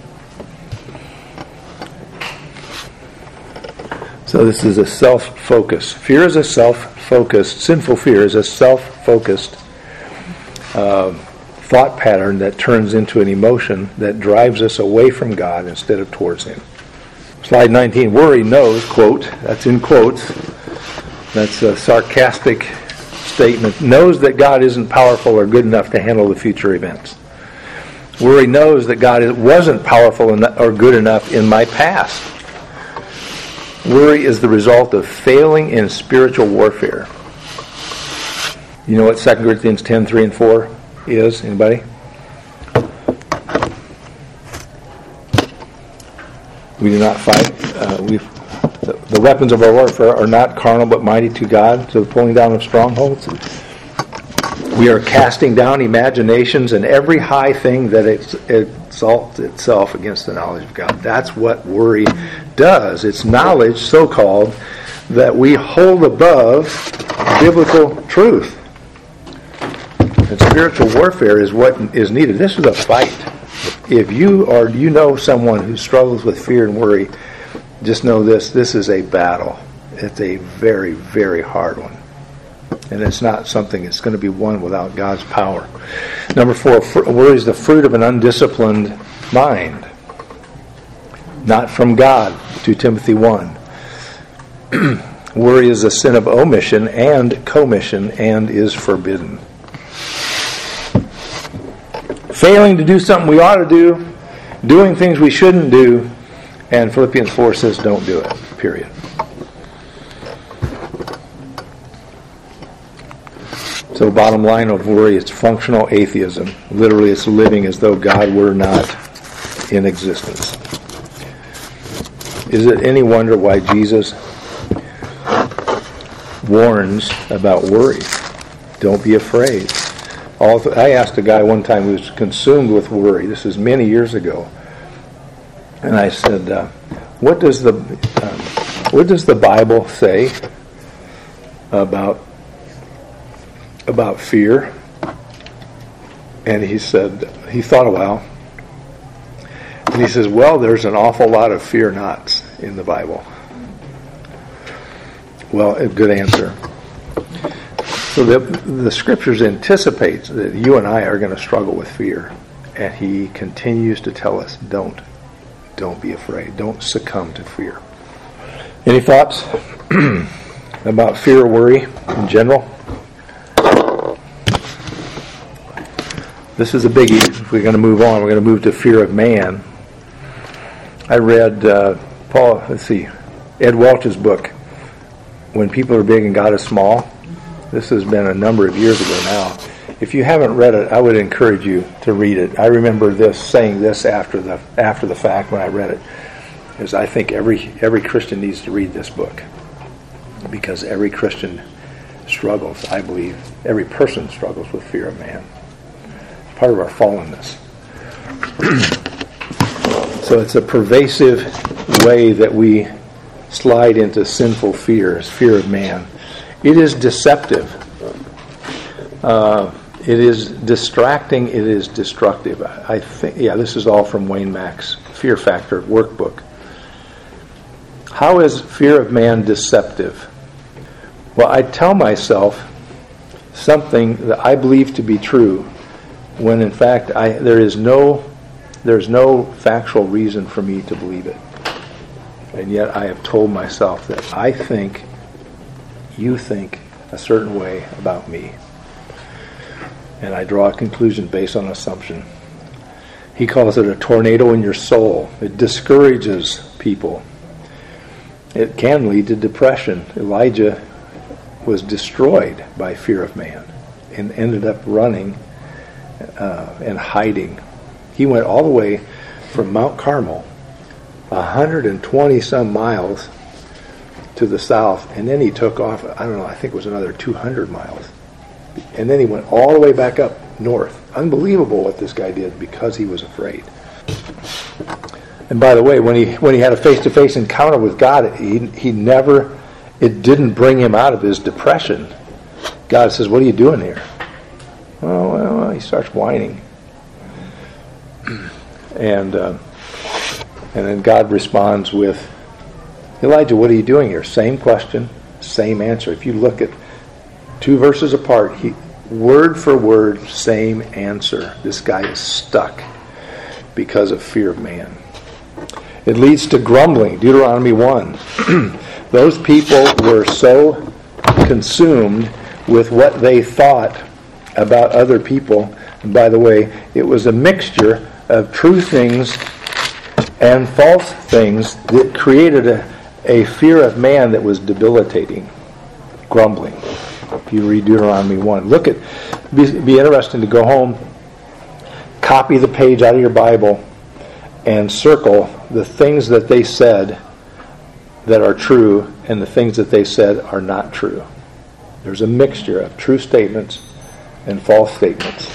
So this is a self-focus. Fear is a self-focused, sinful fear is a self-focused uh, thought pattern that turns into an emotion that drives us away from God instead of towards Him. Slide nineteen, worry knows, quote, that's in quotes, that's a sarcastic statement, knows that God isn't powerful or good enough to handle the future events. Worry knows that God wasn't powerful or good enough in my past. Worry is the result of failing in spiritual warfare. You know what Second Corinthians ten, three and four is? Anybody? We do not fight. Uh, we the, the weapons of our warfare are not carnal but mighty to God, to the pulling down of strongholds. We are casting down imaginations and every high thing that exalts itself against the knowledge of God. That's what worry does. It's knowledge, so-called, that we hold above biblical truth. And spiritual warfare is what is needed. This is a fight. If you or you know someone who struggles with fear and worry, just know this, this is a battle. It's a very, very hard one. And it's not something that's going to be won without God's power. Number four, worry is the fruit of an undisciplined mind. Not from God, Second Timothy one. Worry is a sin of omission and commission and is forbidden. failing to do something we ought to do, doing things we shouldn't do, and Philippians four says don't do it, period. So bottom line of worry, it's functional atheism. Literally, it's living as though God were not in existence. Is it any wonder why Jesus warns about worry? Don't be afraid. All th- I asked a guy one time who was consumed with worry. This is many years ago. And I said, uh, what does the um, what does the Bible say about about fear? And he said, he thought a while, and he says, well, there's an awful lot of fear nots in the Bible. Well, a good answer. So the, the scriptures anticipate that you and I are going to struggle with fear, and he continues to tell us, don't. Don't be afraid. Don't succumb to fear. Any thoughts about fear or worry in general? This is a biggie. If we're going to move on, we're going to move to fear of man. I read uh, Paul, let's see, Ed Welch's book, When People Are Big and God Is Small. This has been a number of years ago now. If you haven't read it, I would encourage you to read it. I remember this saying this after the after the fact when I read it, is I think every every Christian needs to read this book, because every Christian struggles, I believe, every person struggles with fear of man. It's part of our fallenness. So it's a pervasive way that we slide into sinful fears, fear of man. It is deceptive. Uh, it is distracting. It is destructive. I think, yeah, this is all from Wayne Mack's Fear Factor workbook. How is fear of man deceptive? Well, I tell myself something that I believe to be true, when in fact I, there is no there's no factual reason for me to believe it. And yet I have told myself that I think you think a certain way about me. And I draw a conclusion based on assumption. He calls it a tornado in your soul. It discourages people. It can lead to depression. Elijah was destroyed by fear of man and ended up running uh, and hiding. He went all the way from Mount Carmel, one hundred twenty some miles to the south, and then he took off, I don't know, I think it was another two hundred miles. And then he went all the way back up north. Unbelievable what this guy did, because he was afraid. And by the way, when he when he had a face-to-face encounter with God, he he never, it didn't bring him out of his depression. God says, "What are you doing here?" Well, well he starts whining. And uh, and then God responds with, "Elijah, what are you doing here?" Same question, same answer. If you look at two verses apart, he, word for word, same answer. This guy is stuck because of fear of man. It leads to grumbling. Deuteronomy one. Those people were so consumed with what they thought about other people. And by the way, it was a mixture of true things and false things that created a, a fear of man that was debilitating. Grumbling. If you read Deuteronomy one. Look at, be, be interesting to go home, copy the page out of your Bible, and circle the things that they said that are true and the things that they said are not true. There's a mixture of true statements and false statements.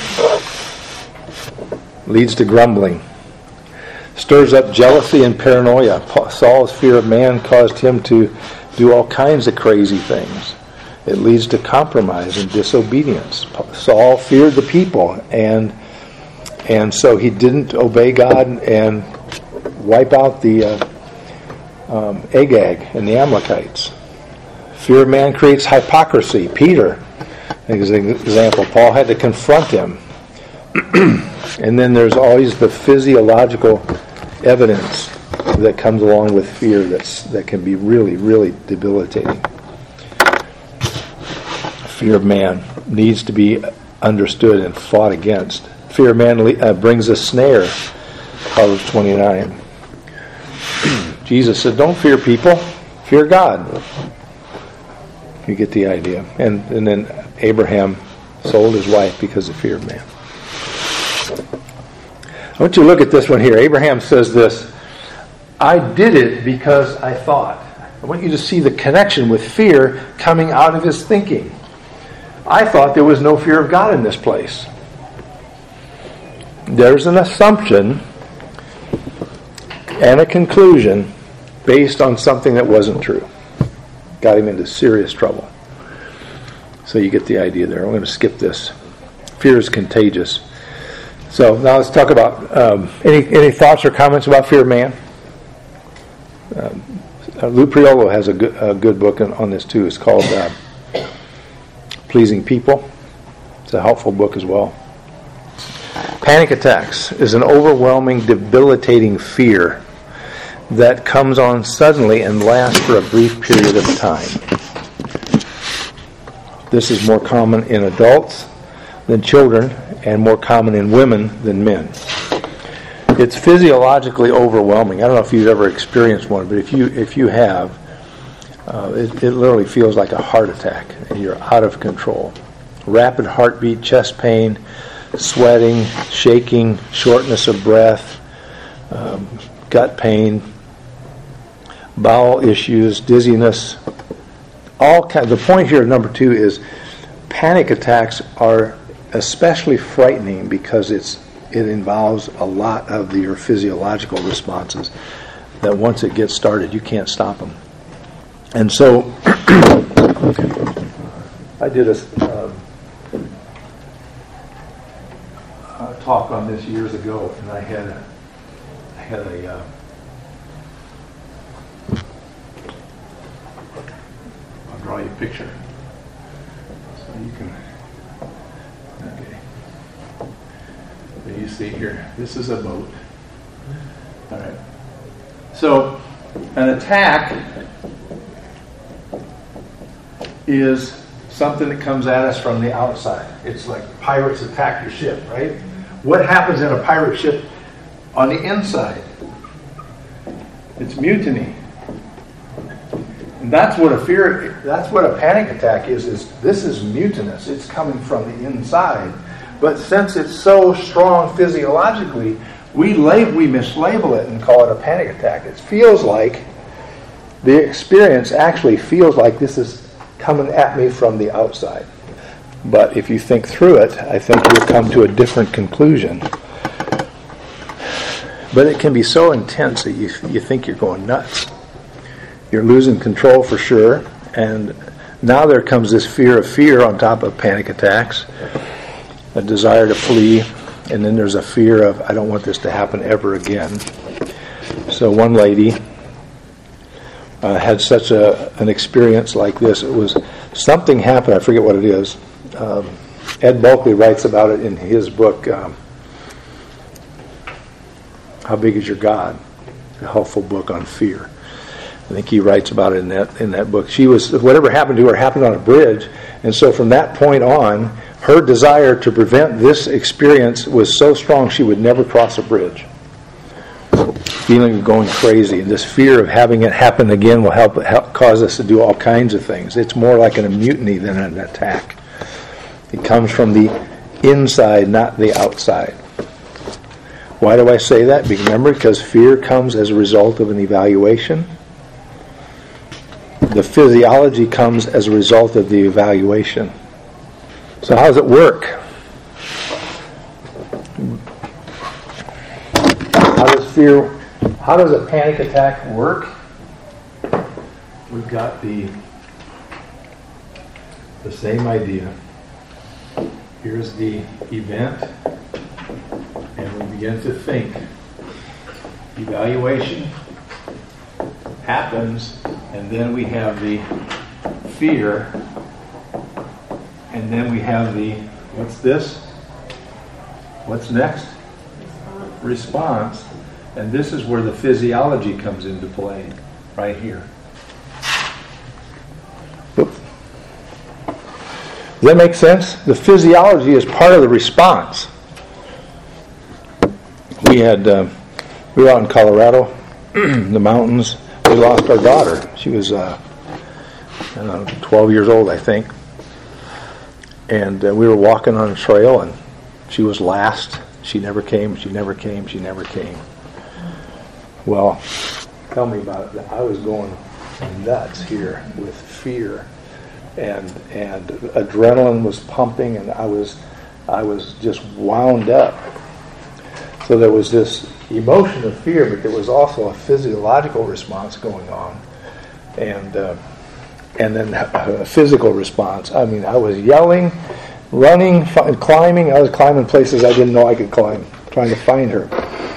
Leads to grumbling. Stirs up jealousy and paranoia. Saul's fear of man caused him to do all kinds of crazy things. It leads to compromise and disobedience. Saul feared the people, and and so he didn't obey God and wipe out the uh, um, Agag and the Amalekites. Fear of man creates hypocrisy. Peter, as an example, Paul had to confront him. And then there's always the physiological evidence that comes along with fear that's that can be really, really debilitating. Fear of man needs to be understood and fought against. Fear of man le- uh, brings a snare, Proverbs twenty-nine. Jesus said, don't fear people, fear God. You get the idea. And, and then Abraham sold his wife because of fear of man. I want you to look at this one here. Abraham says this, I did it because I thought. I want you to see the connection with fear coming out of his thinking. I thought there was no fear of God in this place. There's an assumption and a conclusion based on something that wasn't true. Got him into serious trouble. So you get the idea there. I'm going to skip this. Fear is contagious. So now let's talk about um, any any thoughts or comments about fear of man. Um, uh, Lou Priolo has a good, a good book on, on this too. It's called uh, Pleasing People. It's a helpful book as well. Panic attacks is an overwhelming, debilitating fear that comes on suddenly and lasts for a brief period of time. This is more common in adults than children and more common in women than men. It's physiologically overwhelming. I don't know if you've ever experienced one, but if you if you have, uh, it, it literally feels like a heart attack and you're out of control. Rapid heartbeat, chest pain, sweating, shaking, shortness of breath, um, gut pain, bowel issues, dizziness. All kind. The point here, number two, is panic attacks are especially frightening because it's it involves a lot of your physiological responses that once it gets started, you can't stop them. And so, I did a, uh, a talk on this years ago, and I had a, I had a uh, I'll draw you a picture so you can. Okay. You see here, this is a boat. All right. So, an attack is something that comes at us from the outside. It's like pirates attack your ship, right? What happens in a pirate ship on the inside? It's mutiny. And that's what a fear, that's what a panic attack is, is this is mutinous. It's coming from the inside. But since it's so strong physiologically, we lab- we mislabel it and call it a panic attack. It feels like, the experience actually feels like this is coming at me from the outside. But if you think through it, I think you'll come to a different conclusion. But it can be so intense that you you think you're going nuts. You're losing control for sure. And now there comes this fear of fear on top of panic attacks. A desire to flee, and then there's a fear of, I don't want this to happen ever again. So one lady uh, had such a an experience like this. It was something happened, I forget what it is. Um, Ed Bulkley writes about it in his book, um, How Big Is Your God? A helpful book on fear. I think he writes about it in that in that book. She was, whatever happened to her happened on a bridge, and so from that point on, her desire to prevent this experience was so strong she would never cross a bridge. Feeling of going crazy, and this fear of having it happen again will help, help cause us to do all kinds of things. It's more like a mutiny than an attack. It comes from the inside, not the outside. Why do I say that? Remember, because fear comes as a result of an evaluation. The physiology comes as a result of the evaluation. So how does it work? How does fear, how does a panic attack work? We've got the the same idea. Here's the event, and we begin to think. Evaluation happens, and then we have the fear. And then we have the, what's this? What's next? Response. Response. And this is where the physiology comes into play, right here. Oops. Does that make sense? The physiology is part of the response. we had uh, we were out in Colorado, the mountains. We lost our daughter. She was uh, I don't know, twelve years old, I think. And uh, we were walking on a trail, and she was last. She never came. She never came. She never came. Well, tell me about it. I was going nuts here with fear, and and adrenaline was pumping, and I was I was just wound up. So there was this emotion of fear, but there was also a physiological response going on, and uh, and then a physical response. I mean, I was yelling, running, fi- climbing. I was climbing places I didn't know I could climb, trying to find her.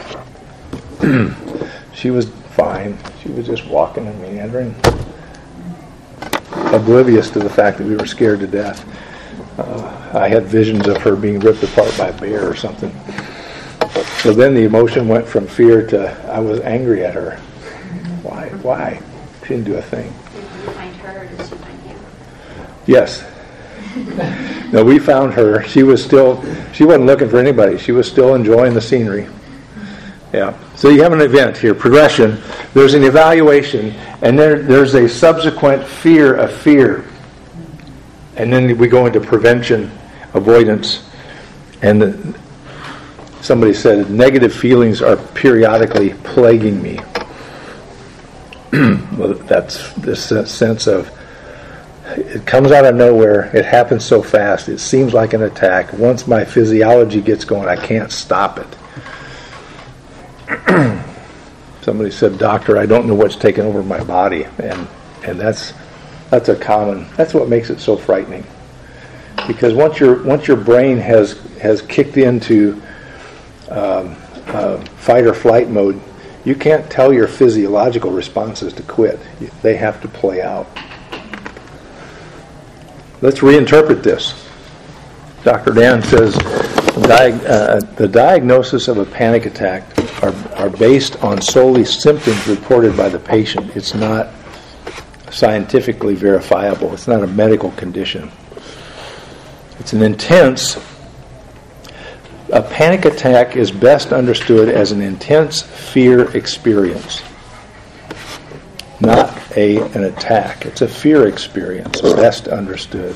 She was fine. She was just walking and meandering, oblivious to the fact that we were scared to death. Uh, I had visions of her being ripped apart by a bear or something. So then the emotion went from fear to I was angry at her. Why? Why? She didn't do a thing. Did you find her or did she find you? Yes. No, we found her. She was still, she wasn't looking for anybody. She was still enjoying the scenery. Yeah. So you have an event here, progression. There's an evaluation, and there, there's a subsequent fear of fear. And then we go into prevention, avoidance. And the, somebody said, negative feelings are periodically plaguing me. Well, that's this sense of, it comes out of nowhere, it happens so fast, it seems like an attack. Once my physiology gets going, I can't stop it. Somebody said, doctor, I don't know what's taken over my body. And and that's that's a common, that's what makes it so frightening. Because once your once your brain has, has kicked into um, uh, fight or flight mode, you can't tell your physiological responses to quit. They have to play out. Let's reinterpret this. Doctor Dan says Di- uh, the diagnosis of a panic attack are, are based on solely symptoms reported by the patient. It's not scientifically verifiable. It's not a medical condition. It's an intense, a panic attack is best understood as an intense fear experience, not a an attack. It's a fear experience, best understood.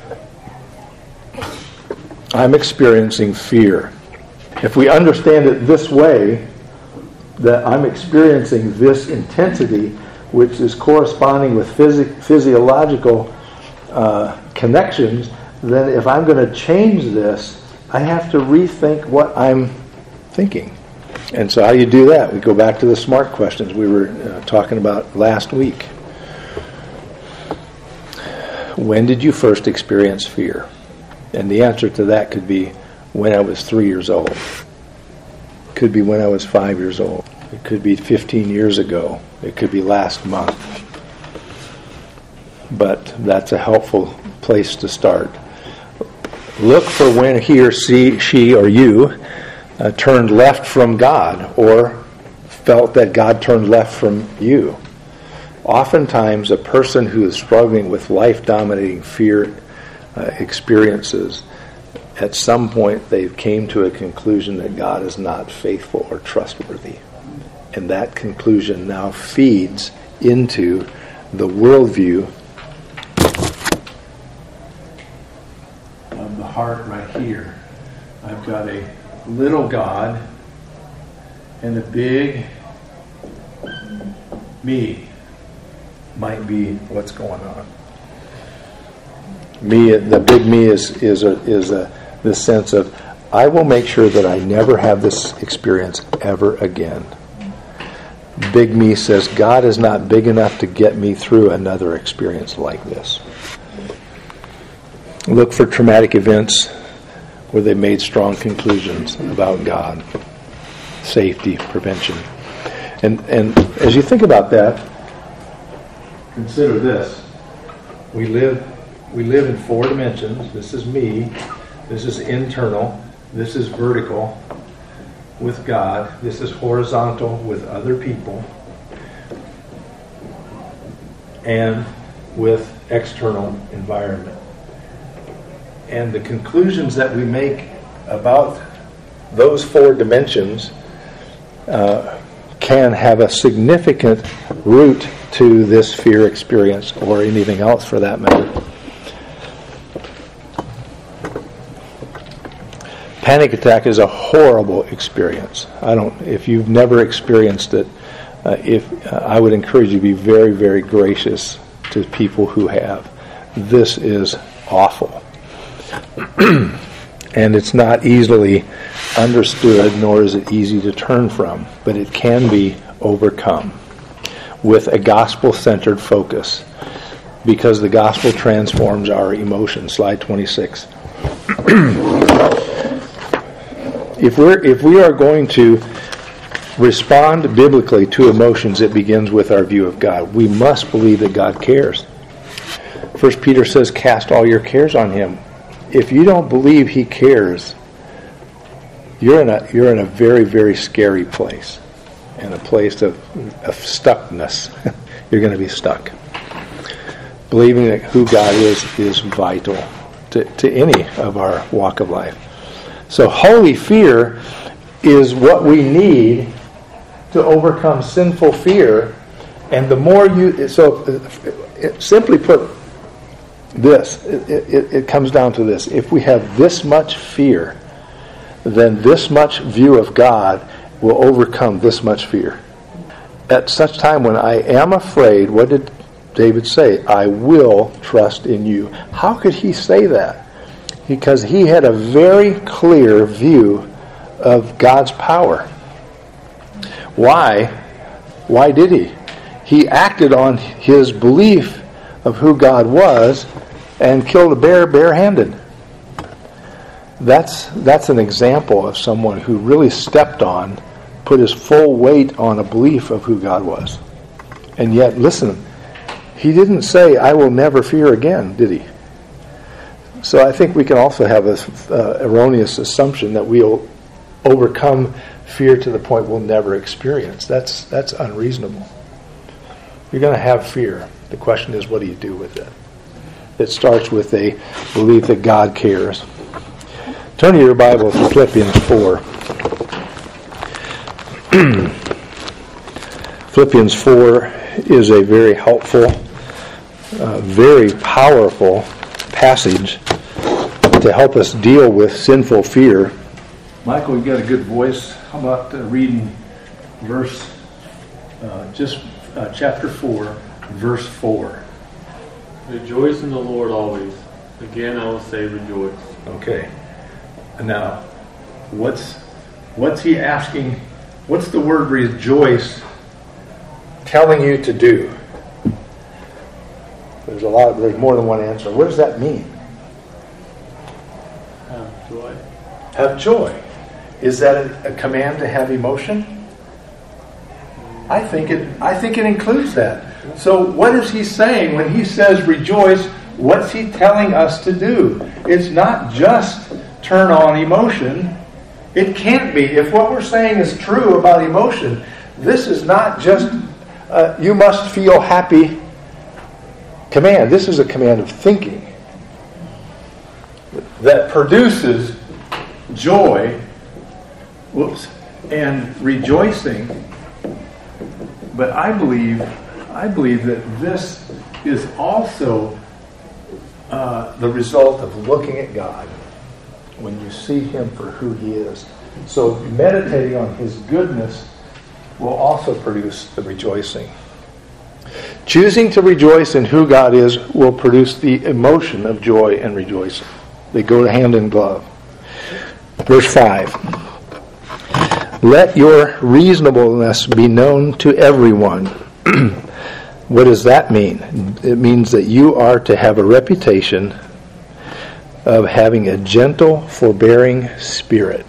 I'm experiencing fear. If we understand it this way, that I'm experiencing this intensity, which is corresponding with physi- physiological uh, connections, then if I'm going to change this, I have to rethink what I'm thinking. And so how do you do that? We go back to the SMART questions we were uh, talking about last week. When did you first experience fear? And the answer to that could be when I was three years old. It could be when I was five years old. It could be fifteen years ago. It could be last month. But that's a helpful place to start. Look for when he or she, she or you uh, turned left from God or felt that God turned left from you. Oftentimes, a person who is struggling with life-dominating fear Uh, experiences, at some point they came to a conclusion that God is not faithful or trustworthy. And that conclusion now feeds into the worldview of the heart right here. I've got a little God and a big me might be what's going on. Me, the big me is is a, is a this sense of I will make sure that I never have this experience ever again. Big me says God is not big enough to get me through another experience like this. Look for traumatic events where they made strong conclusions about God, safety, prevention, and and as you think about that, consider this: we live. We live in four dimensions. This is me. This is internal. This is vertical with God. This is horizontal with other people. And with external environment. And the conclusions that we make about those four dimensions uh, can have a significant root to this fear experience, or anything else for that matter. Panic attack is a horrible experience. I don't. If you've never experienced it, uh, if uh, I would encourage you to be very, very gracious to people who have. This is awful, and it's not easily understood, nor is it easy to turn from. But it can be overcome with a gospel-centered focus, because the gospel transforms our emotions. Slide twenty-six. If we're if we are going to respond biblically to emotions, it begins with our view of God. We must believe that God cares. First Peter says, "Cast all your cares on Him." If you don't believe He cares, you're in a you're in a very, very scary place, in a place of, of stuckness. You're going to be stuck. Believing that who God is is vital to, to any of our walk of life. So holy fear is what we need to overcome sinful fear. And the more you, so it, simply put this, it, it, it comes down to this. If we have this much fear, then this much view of God will overcome this much fear. At such time when I am afraid, what did David say? I will trust in you. How could he say that? Because he had a very clear view of God's power. Why? Why did he? He acted on his belief of who God was and killed a bear barehanded. That's that's an example of someone who really stepped on, put his full weight on a belief of who God was. And yet, listen, he didn't say, I will never fear again, did he? So I think we can also have an uh, erroneous assumption that we'll overcome fear to the point we'll never experience. That's that's unreasonable. You're going to have fear. The question is, what do you do with it? It starts with a belief that God cares. Turn to your Bible to Philippians four. Philippians four is a very helpful, uh, very powerful passage to help us deal with sinful fear. Michael, you got a good voice. How about uh, reading verse, uh, just uh, chapter four, verse four. Rejoice in the Lord always. Again, I will say rejoice. Okay. Now, what's what's he asking? What's the word rejoice telling you to do? There's a lot. There's more than one answer. What does that mean? Have joy. Have joy. Is that a, a command to have emotion? I think it. I think it includes that. So, what is he saying when he says rejoice? What's he telling us to do? It's not just turn on emotion. It can't be. If what we're saying is true about emotion, this is not just uh, you must feel happy command. This is a command of thinking that produces joy, whoops, and rejoicing. But I believe, I believe that this is also uh, the result of looking at God when you see Him for who He is. So meditating on His goodness will also produce the rejoicing. Choosing to rejoice in who God is will produce the emotion of joy and rejoicing. They go hand in glove. Verse five. Let your reasonableness be known to everyone. What does that mean? It means that you are to have a reputation of having a gentle, forbearing spirit.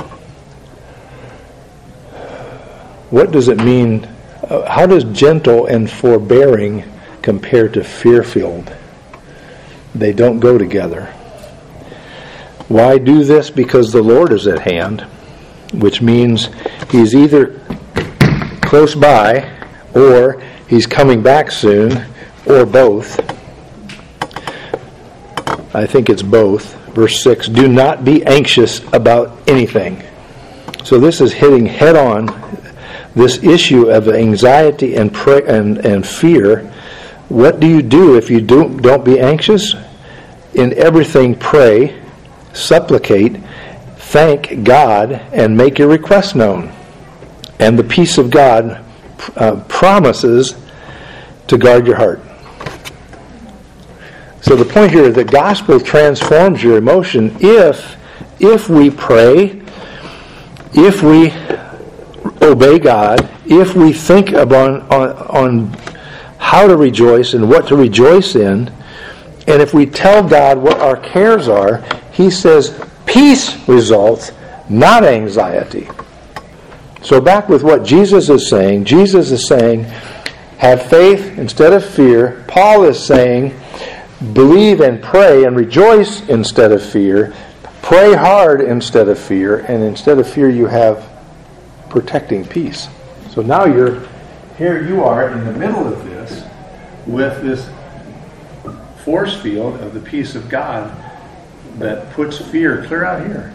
What does it mean? Uh, how does gentle and forbearing compare to fear-filled? They don't go together. Why do this? Because the Lord is at hand, which means He's either close by or He's coming back soon, or both. I think it's both. Verse six, do not be anxious about anything. So this is hitting head on this issue of anxiety and pray, and, and fear. What do you do if you don't, don't be anxious? In everything pray, supplicate, thank God, and make your requests known. And the peace of God uh, promises to guard your heart. So the point here is the gospel transforms your emotion if, if we pray, if we obey God, if we think about on, on how to rejoice and what to rejoice in, and if we tell God what our cares are, He says peace results, not anxiety. So back with what Jesus is saying, Jesus is saying, have faith instead of fear. Paul is saying, believe and pray and rejoice instead of fear. Pray hard instead of fear, and instead of fear you have protecting peace. So now you're here you are in the middle of this with this force field of the peace of God that puts fear clear out here.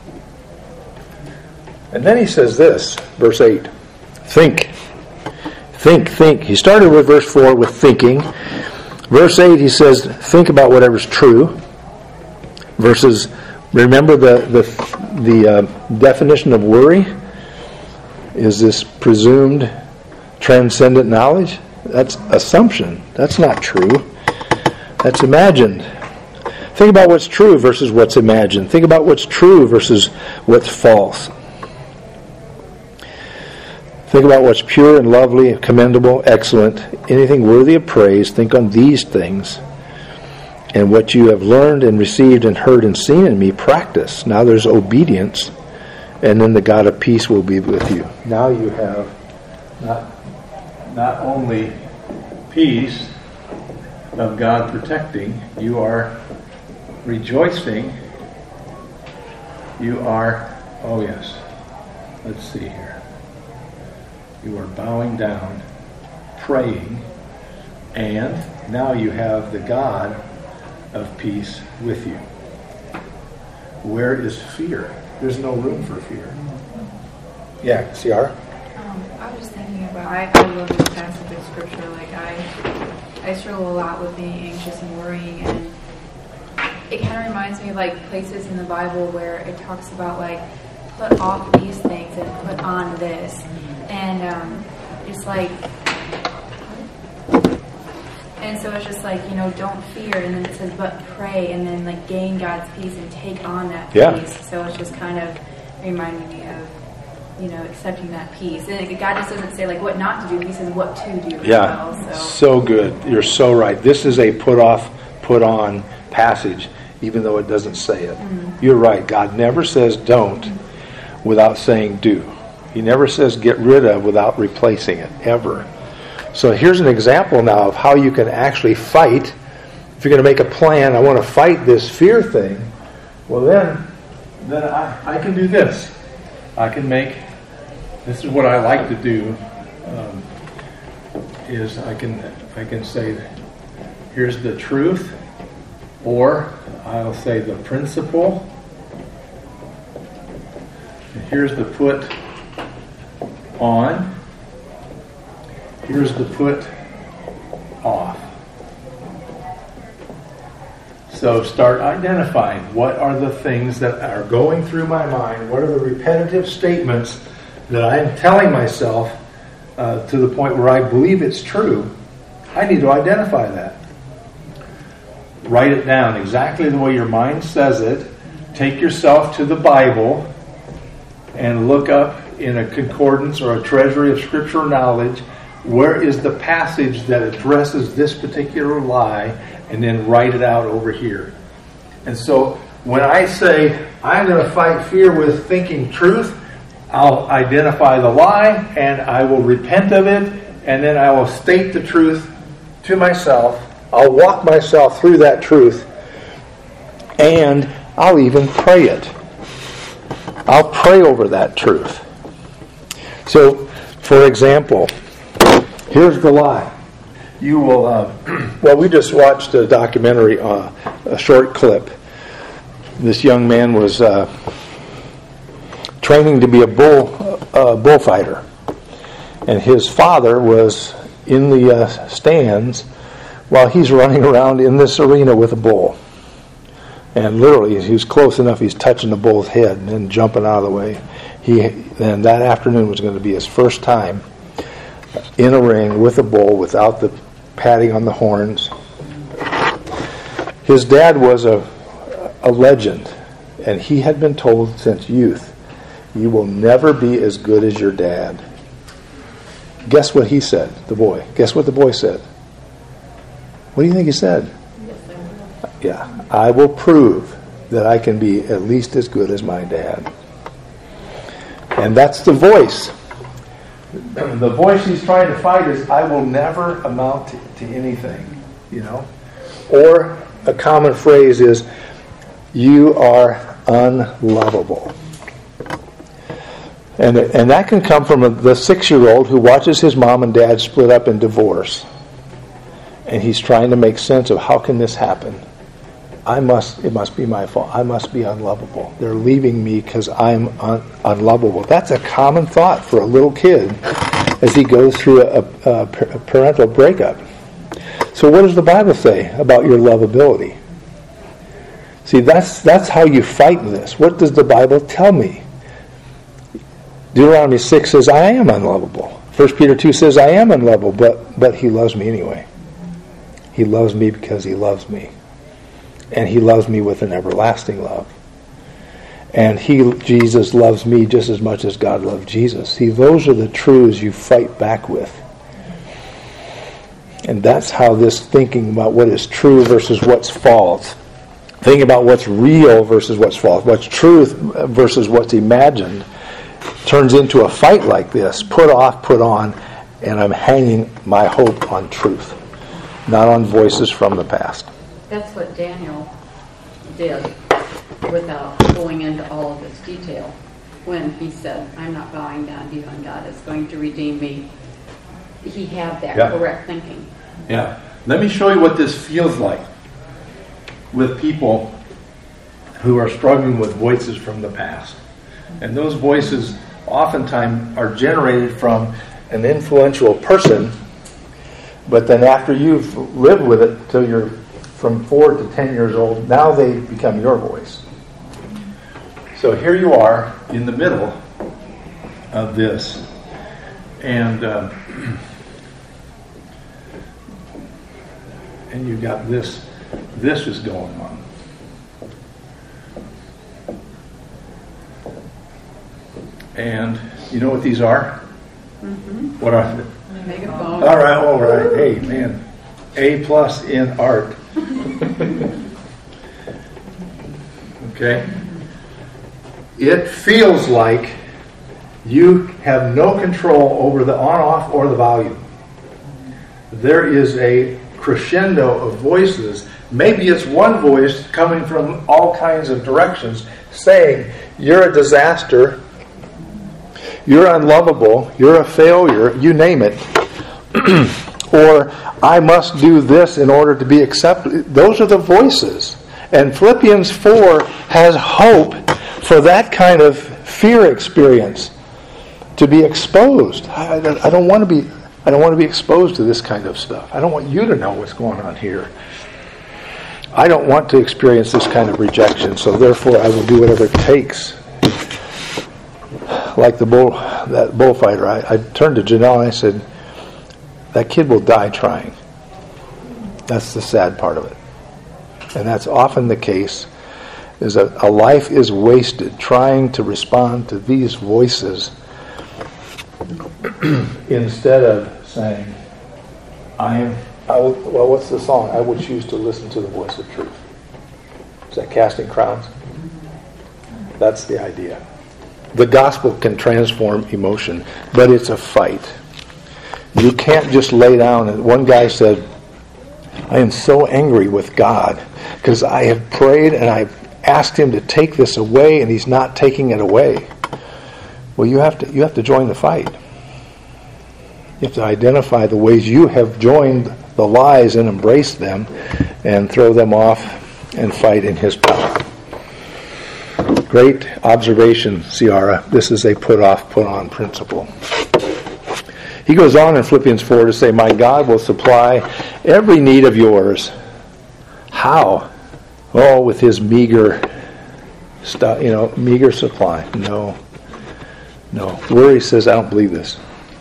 And then he says this, verse eight. Think. Think, think. He started with verse four with thinking. Verse eight he says, think about whatever's true. Verses, remember the the, the uh, definition of worry? Is this presumed transcendent knowledge? That's assumption. That's not true. That's imagined. Think about what's true versus what's imagined. Think about what's true versus what's false. Think about what's pure and lovely, commendable, excellent, anything worthy of praise. Think on these things. And what you have learned and received and heard and seen in me, practice. Now there's obedience. And then the God of peace will be with you. Now you have not, not only peace of God protecting, you are rejoicing. You are, oh yes, let's see here. You are bowing down, praying, and now you have the God of peace with you. Where is fear? There's no room for fear. Yeah, Ciara? Um, I was just thinking about, I, I love this passage of scripture. Like, I I struggle a lot with being anxious and worrying, and it kind of reminds me of, like, places in the Bible where it talks about, like, put off these things and put on this. And um, it's like, and so it's just like, you know, don't fear, and then it says, but pray, and then, like, gain God's peace and take on that Yeah. peace. So it's just kind of reminding me of, you know, accepting that peace. And God just doesn't say, like, what not to do. He says what to do as Yeah, well. So. so good. You're so right. This is a put off, put on passage, even though it doesn't say it. Mm-hmm. You're right. God never says don't mm-hmm. without saying do. He never says get rid of without replacing it, ever. So here's an example now of how you can actually fight. If you're going to make a plan, I want to fight this fear thing, well then, then I, I can do this. I can make, this is what I like to do, um, is I can, I can say, here's the truth, or I'll say the principle, and here's the put on, here's the put off. So start identifying what are the things that are going through my mind, what are the repetitive statements that I'm telling myself uh, to the point where I believe it's true. I need to identify that. Write it down exactly the way your mind says it. Take yourself to the Bible and look up in a concordance or a treasury of scriptural knowledge, where is the passage that addresses this particular lie, and then write it out over here. And so when I say I'm going to fight fear with thinking truth, I'll identify the lie and I will repent of it, and then I will state the truth to myself. I'll walk myself through that truth, and I'll even pray it. I'll pray over that truth. So, for example, here's the lie. You will, uh, well, we just watched a documentary, uh, a short clip. This young man was uh, training to be a bull uh, bullfighter. And his father was in the uh, stands while he's running around in this arena with a bull. And literally, he was close enough, he's touching the bull's head and then jumping out of the way. He, and that afternoon was going to be his first time in a ring with a bull without the patting on the horns. His dad was a, a legend, and he had been told since youth, you will never be as good as your dad. Guess what he said, the boy? Guess what the boy said? What do you think he said? Yeah, I will prove that I can be at least as good as my dad. And that's the voice. The voice he's trying to fight is, I will never amount to, to anything, you know. Or a common phrase is, you are unlovable. And, and that can come from a, the six-year-old who watches his mom and dad split up in divorce. And he's trying to make sense of, how can this happen? I must, it must be my fault. I must be unlovable. They're leaving me because I'm un, unlovable. That's a common thought for a little kid as he goes through a, a, a parental breakup. So what does the Bible say about your lovability? See, that's that's how you fight this. What does the Bible tell me? Deuteronomy six says, I am unlovable. First Peter two says, I am unlovable, but, but he loves me anyway. He loves me because he loves me. And he loves me with an everlasting love. And he, Jesus, loves me just as much as God loved Jesus. See, those are the truths you fight back with. And that's how this thinking about what is true versus what's false, thinking about what's real versus what's false, what's truth versus what's imagined, turns into a fight like this. Put off, put on, and I'm hanging my hope on truth, not on voices from the past. That's what Daniel did without going into all of this detail when he said, I'm not bowing down to you and God is going to redeem me. He had that Yeah. correct thinking. Yeah. Let me show you what this feels like with people who are struggling with voices from the past. And those voices oftentimes are generated from an influential person, but then after you've lived with it till you're from four to ten years old, now they become your voice. So here you are in the middle of this, and uh, and you got this. This is going on. And you know what these are? Mm-hmm. What are they? Megaphone. All right, all right. Hey, man, A plus in art. Okay? It feels like you have no control over the on-off or the volume. There is a crescendo of voices. Maybe it's one voice coming from all kinds of directions saying, you're a disaster, you're unlovable, you're a failure, you name it. Or, I must do this in order to be accepted. Those are the voices. And Philippians four has hope for that kind of fear experience to be exposed. I, I don't want to be I don't want to be exposed to this kind of stuff. I don't want you to know what's going on here. I don't want to experience this kind of rejection, so therefore I will do whatever it takes. Like the bull, that bullfighter, I, I turned to Janelle and I said, that kid will die trying. That's the sad part of it. And that's often the case, is that a life is wasted trying to respond to these voices instead of saying, I am, I will, well, what's the song? I will choose to listen to the voice of truth. Is that Casting Crowns? That's the idea. The gospel can transform emotion, but it's a fight. You can't just lay down. And one guy said, I am so angry with God because I have prayed and I've asked him to take this away and he's not taking it away. Well, you have to you have to join the fight. You have to identify the ways you have joined the lies and embrace them and throw them off and fight in his power. Great observation, Ciara. This is a put-off, put-on principle. He goes on in Philippians four to say, my God will supply every need of yours. How? Oh, with his meager stuff, you know, meager supply. No. No. Worry says, I don't believe this.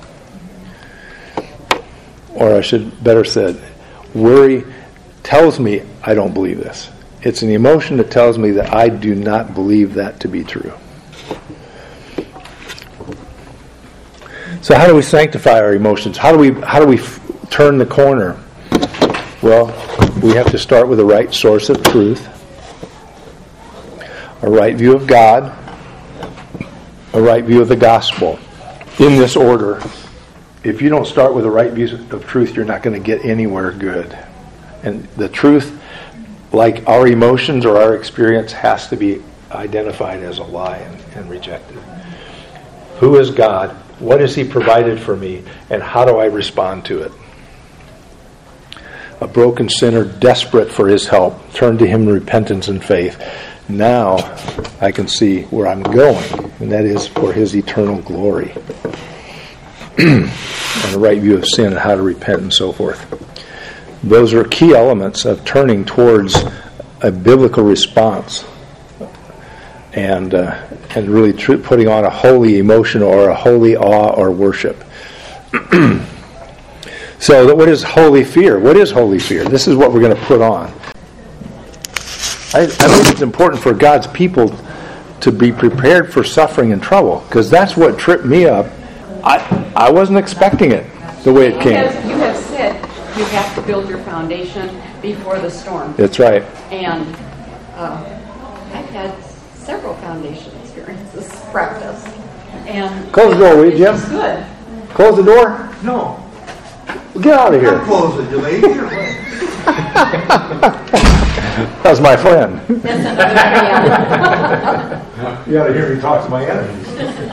Or I should better said, worry tells me I don't believe this. It's an emotion that tells me that I do not believe that to be true. So how do we sanctify our emotions? How do we how do we f- turn the corner? Well, we have to start with a right source of truth, a right view of God, a right view of the gospel. In this order. If you don't start with a right view of truth, you're not going to get anywhere good. And the truth, like our emotions or our experience, has to be identified as a lie and, and rejected. Who is God? What has He provided for me? And how do I respond to it? A broken sinner desperate for His help turned to Him in repentance and faith. Now I can see where I'm going, and that is for His eternal glory. And a right view of sin and how to repent and so forth. Those are key elements of turning towards a biblical response and uh, and really tr- putting on a holy emotion or a holy awe or worship. So that what is holy fear? What is holy fear? This is what we're going to put on. I, I think it's important for God's people to be prepared for suffering and trouble, because that's what tripped me up. I I wasn't expecting it the way it came. As you have said, you have to build your foundation before the storm. That's right. And uh, I've had several foundation experiences, practice. And Close the door, will you, it's Jim? just good. Close the door? No. Get out of here. Don't close it, you lady. You're late. That's my friend. That's another man. You ought to hear me talk to my enemies.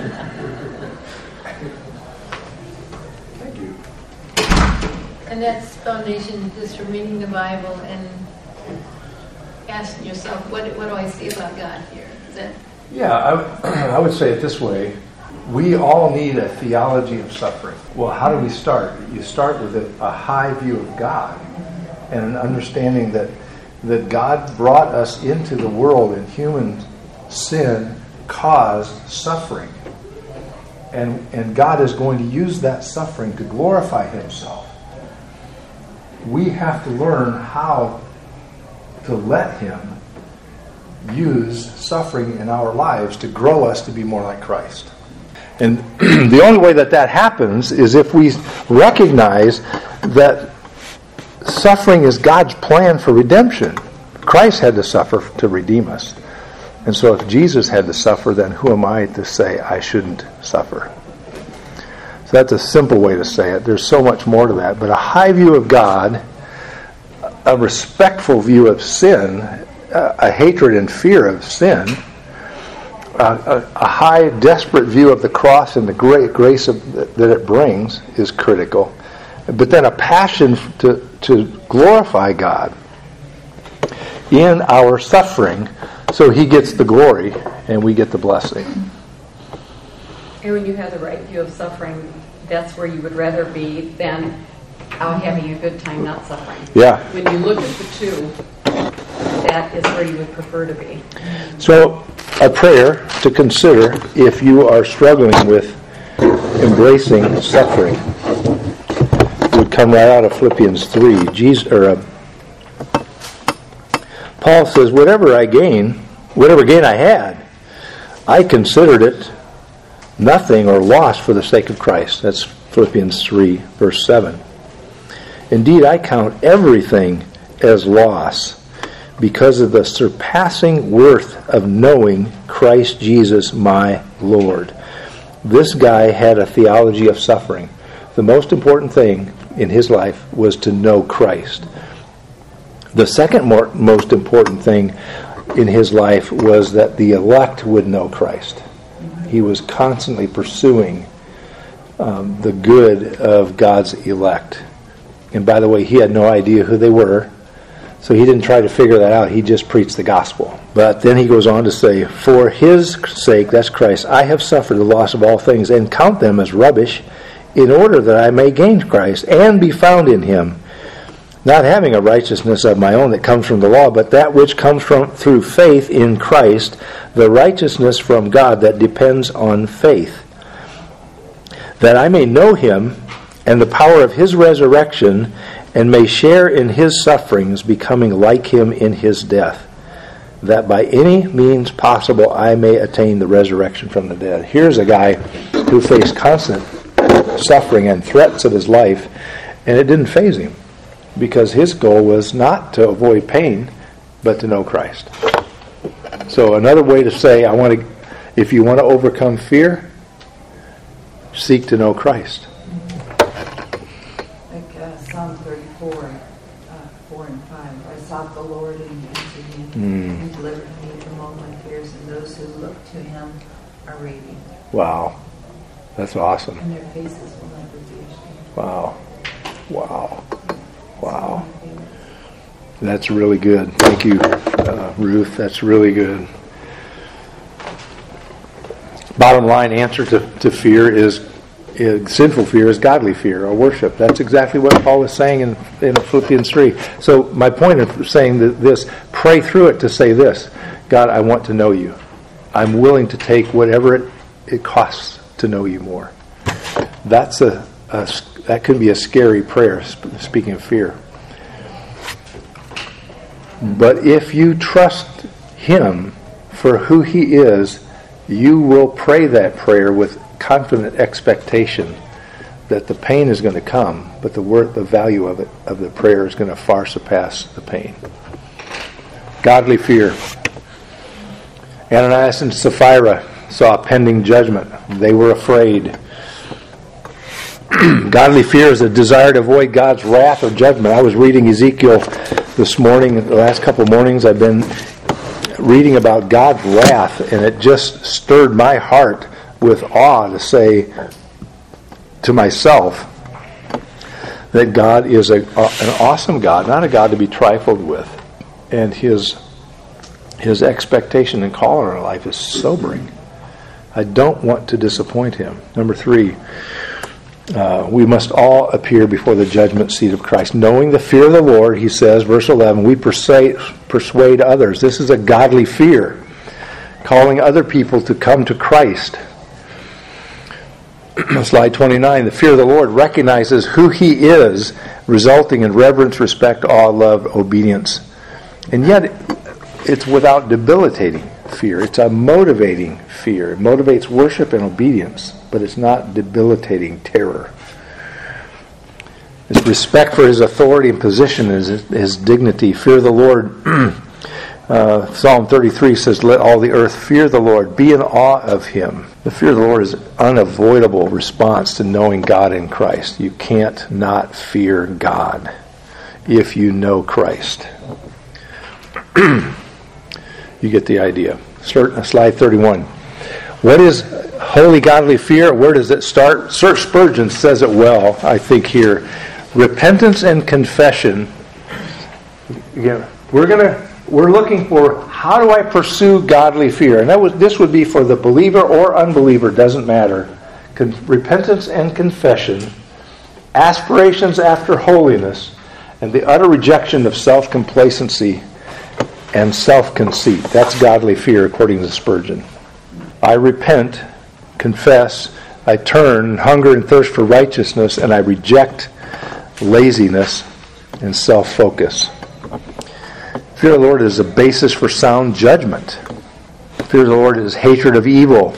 And that's foundation just from reading the Bible and asking yourself, what, what do I see about God here? Is that? Yeah, I, I would say it this way. We all need a theology of suffering. Well, how do we start? You start with a, a high view of God and an understanding that that God brought us into the world and human sin caused suffering. And, and God is going to use that suffering to glorify Himself. We have to learn how to let Him use suffering in our lives to grow us to be more like Christ. And the only way that that happens is if we recognize that suffering is God's plan for redemption. Christ had to suffer to redeem us. And so if Jesus had to suffer, then who am I to say I shouldn't suffer? So that's a simple way to say it. There's so much more to that. But a high view of God, a respectful view of sin, a hatred and fear of sin, a, a high, desperate view of the cross and the great grace of, that it brings is critical. But then a passion to, to glorify God in our suffering so He gets the glory and we get the blessing. And when you have the right view of suffering, that's where you would rather be than out having a good time, not suffering. Yeah. When you look at the two, that is where you would prefer to be. So, a prayer to consider if you are struggling with embracing suffering would come right out of Philippians three. Jesus, or uh, Paul says, whatever I gain, whatever gain I had, I considered it nothing or loss for the sake of Christ. That's Philippians three, verse seven. Indeed, I count everything as loss because of the surpassing worth of knowing Christ Jesus my Lord. This guy had a theology of suffering. The most important thing in his life was to know Christ. The second more, most important thing in his life was that the elect would know Christ. He was constantly pursuing um, the good of God's elect. And by the way, he had no idea who they were. So he didn't try to figure that out. He just preached the gospel. But then he goes on to say, for his sake, that's Christ, I have suffered the loss of all things and count them as rubbish in order that I may gain Christ and be found in him, not having a righteousness of my own that comes from the law, but that which comes from through faith in Christ, the righteousness from God that depends on faith, that I may know him and the power of his resurrection, and may share in his sufferings, becoming like him in his death, that by any means possible I may attain the resurrection from the dead. Here's a guy who faced constant suffering and threats of his life, and it didn't faze him, because his goal was not to avoid pain, but to know Christ. So another way to say, I want to, if you want to overcome fear, seek to know Christ. Psalm thirty-four, uh, four and five. I sought the Lord and he answered me Mm. and delivered me from all my fears, and those who look to him are radiant. Wow. That's awesome. And their faces will never be ashamed. Wow. Wow. Wow. That's really good. Thank you, uh, Ruth. That's really good. Bottom line answer to, to fear is, is sinful fear is godly fear or worship. That's exactly what Paul was saying in, in Philippians three. So my point of saying that this, pray through it to say this: God, I want to know you. I'm willing to take whatever it, it costs to know you more. That's a, a that could be a scary prayer, speaking of fear. But if you trust him for who he is, you will pray that prayer with confident expectation that the pain is going to come, but the worth, the value of it, of the prayer, is going to far surpass the pain. Godly fear. Ananias and Sapphira saw a pending judgment. They were afraid. Godly fear is a desire to avoid God's wrath or judgment. I was reading Ezekiel this morning, the last couple of mornings I've been reading about God's wrath, and it just stirred my heart with awe to say to myself that God is a, an awesome God, not a God to be trifled with. And his his expectation and call in our life is sobering. I don't want to disappoint him. Number three, uh, we must all appear before the judgment seat of Christ. Knowing the fear of the Lord, he says, verse eleven, we persuade, persuade others. This is a godly fear, calling other people to come to Christ. Slide twenty-nine, the fear of the Lord recognizes who he is, resulting in reverence, respect, awe, love, obedience. And yet, it's without debilitating fear. It's a motivating fear. It motivates worship and obedience, but it's not debilitating terror. It's respect for his authority and position, his, his dignity. Fear of the Lord. uh, Psalm thirty-three says, let all the earth fear the Lord. Be in awe of him. The fear of the Lord is an unavoidable response to knowing God in Christ. You can't not fear God if you know Christ. You get the idea. Start, slide thirty-one. What is holy godly fear? Where does it start? Sir Spurgeon says it well, I think, here. Repentance and confession. Again, we're gonna we're looking for, how do I pursue godly fear? And that was this would be for the believer or unbeliever, doesn't matter. Con- repentance and confession, aspirations after holiness, and the utter rejection of self-complacency and self-conceit. That's godly fear, according to Spurgeon. I repent, confess, I turn, hunger and thirst for righteousness, and I reject laziness and self-focus. Fear of the Lord is a basis for sound judgment. Fear of the Lord is hatred of evil.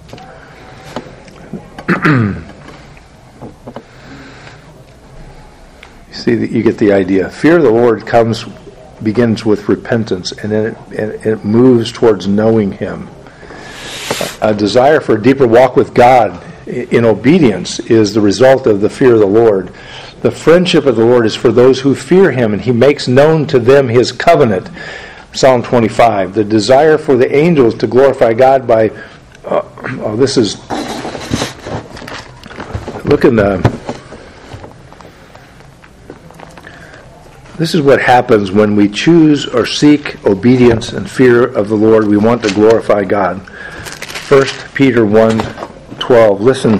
You see, you get the idea. Fear of the Lord comes, begins with repentance, and then it, it, it moves towards knowing him. A desire for a deeper walk with God in obedience is the result of the fear of the Lord. The friendship of the Lord is for those who fear him, and he makes known to them his covenant. Psalm twenty-five. The desire for the angels to glorify God by, uh, oh, this is, look in the, This is what happens when we choose or seek obedience and fear of the Lord. We want to glorify God. First Peter one twelve. Listen.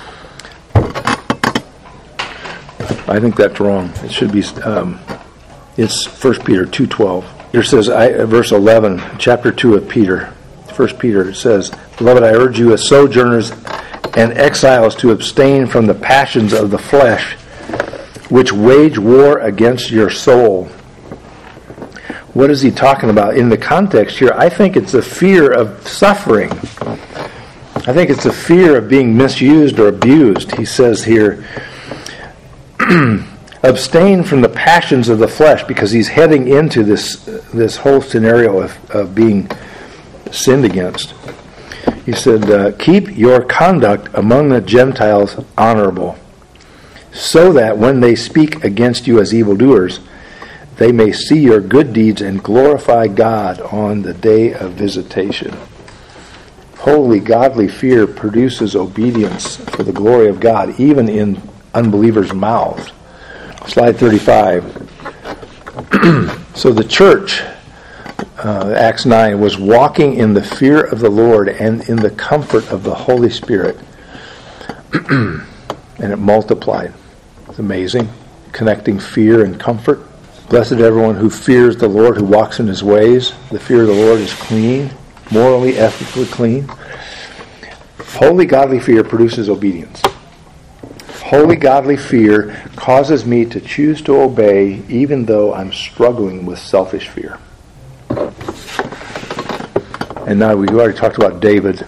I think that's wrong. It should be, um, it's First Peter two twelve. Here says, I, verse eleven, chapter two of Peter. First Peter, it says, Beloved, I urge you as sojourners and exiles to abstain from the passions of the flesh, which wage war against your soul. What is he talking about? In the context here, I think it's a fear of suffering. I think it's a fear of being misused or abused. He says here, abstain from the passions of the flesh, because he's heading into this this whole scenario of, of being sinned against. He said, uh, keep your conduct among the Gentiles honorable, so that when they speak against you as evildoers, they may see your good deeds and glorify God on the day of visitation. Holy, godly fear produces obedience for the glory of God, even in unbelievers' mouths. Slide thirty-five. So the church, uh, Acts nine, was walking in the fear of the Lord and in the comfort of the Holy Spirit. And it multiplied. It's amazing. Connecting fear and comfort. Blessed everyone who fears the Lord, who walks in his ways. The fear of the Lord is clean, morally, ethically clean. Holy, godly fear produces obedience. Holy, godly fear causes me to choose to obey even though I'm struggling with selfish fear. And now we've already talked about David.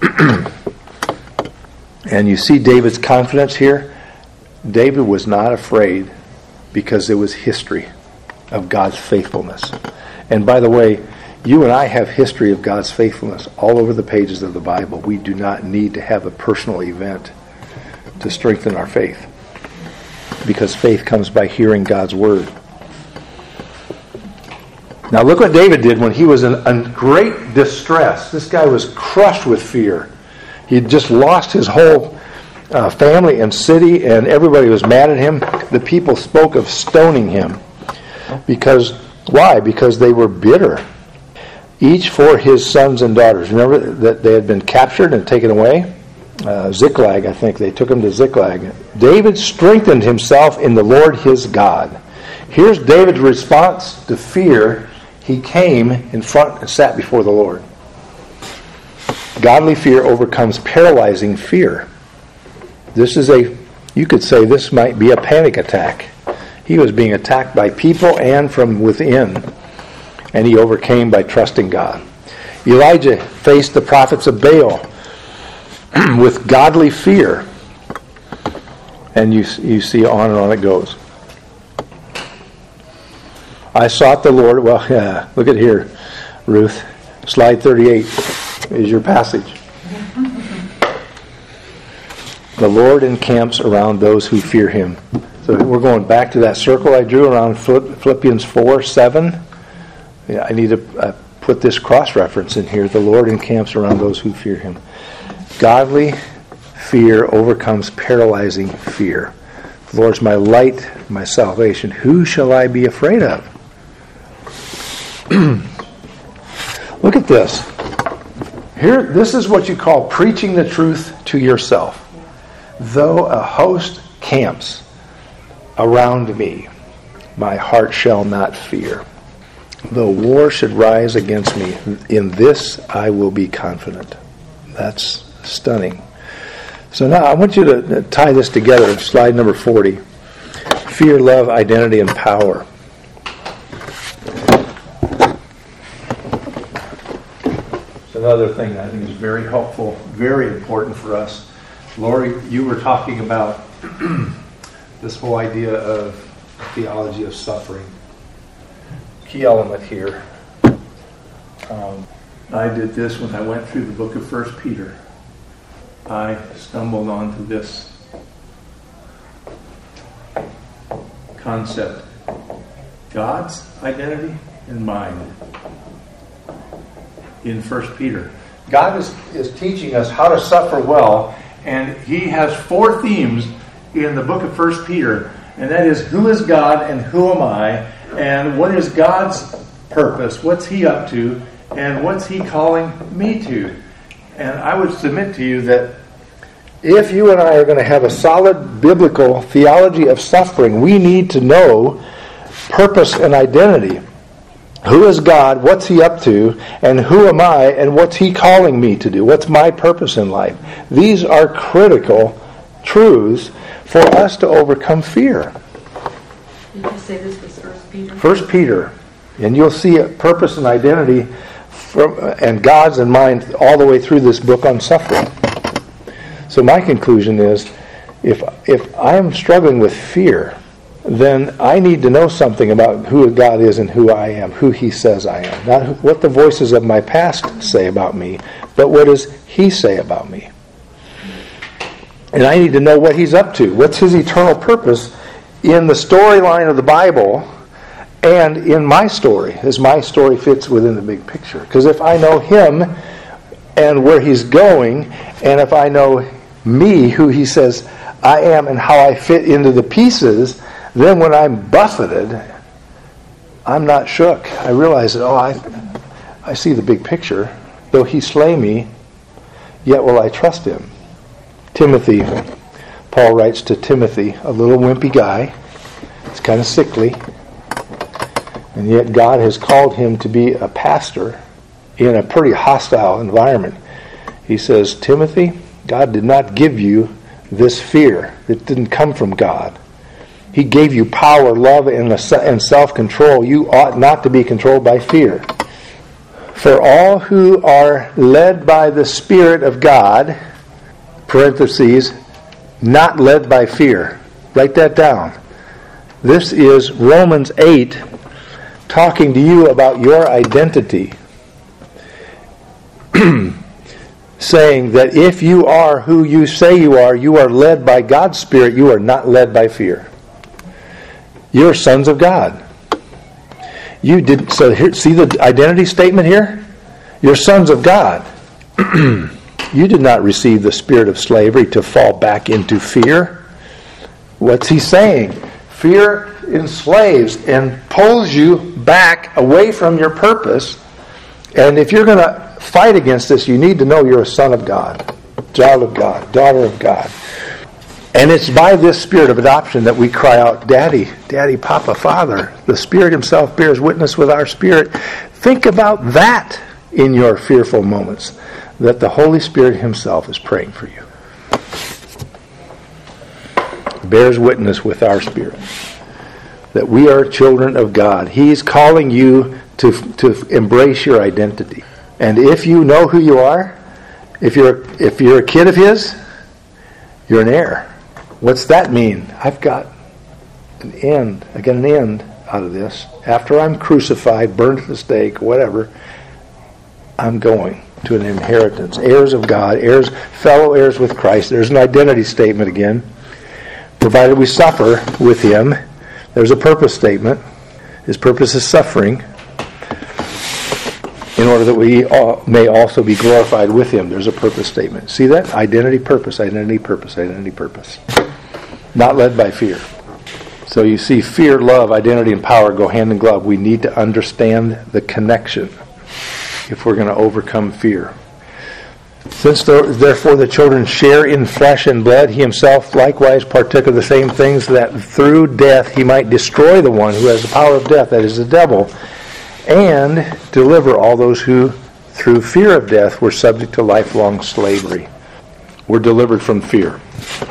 And you see David's confidence here. David was not afraid because it was history of God's faithfulness. And by the way, you and I have history of God's faithfulness all over the pages of the Bible. We do not need to have a personal event to strengthen our faith, because faith comes by hearing God's word. Now look what David did when he was in, in great distress. This guy was crushed with fear. He had just lost his whole uh, family and city, and everybody was mad at him. The people spoke of stoning him. Because, why? Because they were bitter. Each for his sons and daughters. Remember that they had been captured and taken away? Uh, Ziklag, I think. They took him to Ziklag. David strengthened himself in the Lord his God. Here's David's response to fear. He came in front and sat before the Lord. Godly fear overcomes paralyzing fear. This is a, you could say this might be a panic attack. He was being attacked by people and from within, and he overcame by trusting God. Elijah faced the prophets of Baal with godly fear, and you you see on and on it goes. I sought the Lord. Well, yeah, look at here, Ruth. Slide thirty-eight is your passage. The Lord encamps around those who fear him. So we're going back to that circle I drew around Philippians four seven. Yeah, I need to uh, put this cross-reference in here. The Lord encamps around those who fear him. Godly fear overcomes paralyzing fear. The Lord is my light, my salvation. Who shall I be afraid of? Look at this. Here, this is what you call preaching the truth to yourself. Though a host camps around me, my heart shall not fear. Though war should rise against me, in this I will be confident. That's stunning. So now I want you to tie this together. Slide number forty. Fear, love, identity, and power. It's another thing that I think is very helpful, very important for us. Lori, you were talking about this whole idea of theology of suffering. Key element here. Um, I did this when I went through the book of First Peter. I stumbled onto this concept. God's identity and mine in First Peter. God is, is teaching us how to suffer well, and he has four themes in the book of First Peter And that is, who is God and who am I? And what is God's purpose? What's He up to? And what's He calling me to? And I would submit to you that if you and I are going to have a solid biblical theology of suffering, we need to know purpose and identity. Who is God? What's He up to? And who am I? And what's He calling me to do? What's my purpose in life? These are critical truths for us to overcome fear. Did you say this was First Peter? First Peter. And you'll see a purpose and identity from, and God's in mind all the way through this book on suffering. So my conclusion is, if if I'm struggling with fear, then I need to know something about who God is and who I am, who He says I am. Not what the voices of my past say about me, but what does He say about me. And I need to know what He's up to. What's His eternal purpose in the storyline of the Bible and in my story, as my story fits within the big picture. Because if I know Him and where He's going, and if I know me, who He says I am, and how I fit into the pieces, then when I'm buffeted, I'm not shook. I realize that, oh, I, I see the big picture. Though He slay me, yet will I trust Him. Timothy, Paul writes to Timothy, a little wimpy guy. He's kind of sickly. And yet God has called him to be a pastor in a pretty hostile environment. He says, Timothy, God did not give you this fear. It didn't come from God. He gave you power, love, and self-control. You ought not to be controlled by fear. For all who are led by the Spirit of God, parentheses, not led by fear. Write that down. This is Romans eight talking to you about your identity. Saying that if you are who you say you are, you are led by God's Spirit, you are not led by fear. You're sons of God. You did so here, see the identity statement here? You're sons of God. You did not receive the spirit of slavery to fall back into fear. What's he saying? Fear enslaves and pulls you back away from your purpose. And if you're going to fight against this, you need to know you're a son of God, child of God, daughter of God. And it's by this spirit of adoption that we cry out, Daddy, Daddy, Papa, Father. The Spirit Himself bears witness with our spirit. Think about that in your fearful moments, that the Holy Spirit Himself is praying for you. Bears witness with our spirit that we are children of God. He's calling you to, to embrace your identity. And if you know who you are, if you're if you're a kid of His, you're an heir. What's that mean? I've got an end. I got an end out of this. After I'm crucified, burned at the stake, whatever, I'm going to an inheritance. Heirs of God, heirs, fellow heirs with Christ. There's an identity statement again. Provided we suffer with Him, there's a purpose statement. His purpose is suffering, in order that we all may also be glorified with Him. There's a purpose statement. See that? Identity, purpose, identity, purpose, identity, purpose. Not led by fear. So you see, fear, love, identity, and power go hand in glove. We need to understand the connection if we're going to overcome fear. Since therefore the children share in flesh and blood, He Himself likewise partook of the same things, that through death He might destroy the one who has the power of death, that is the devil, and deliver all those who, through fear of death, were subject to lifelong slavery. We're delivered from fear.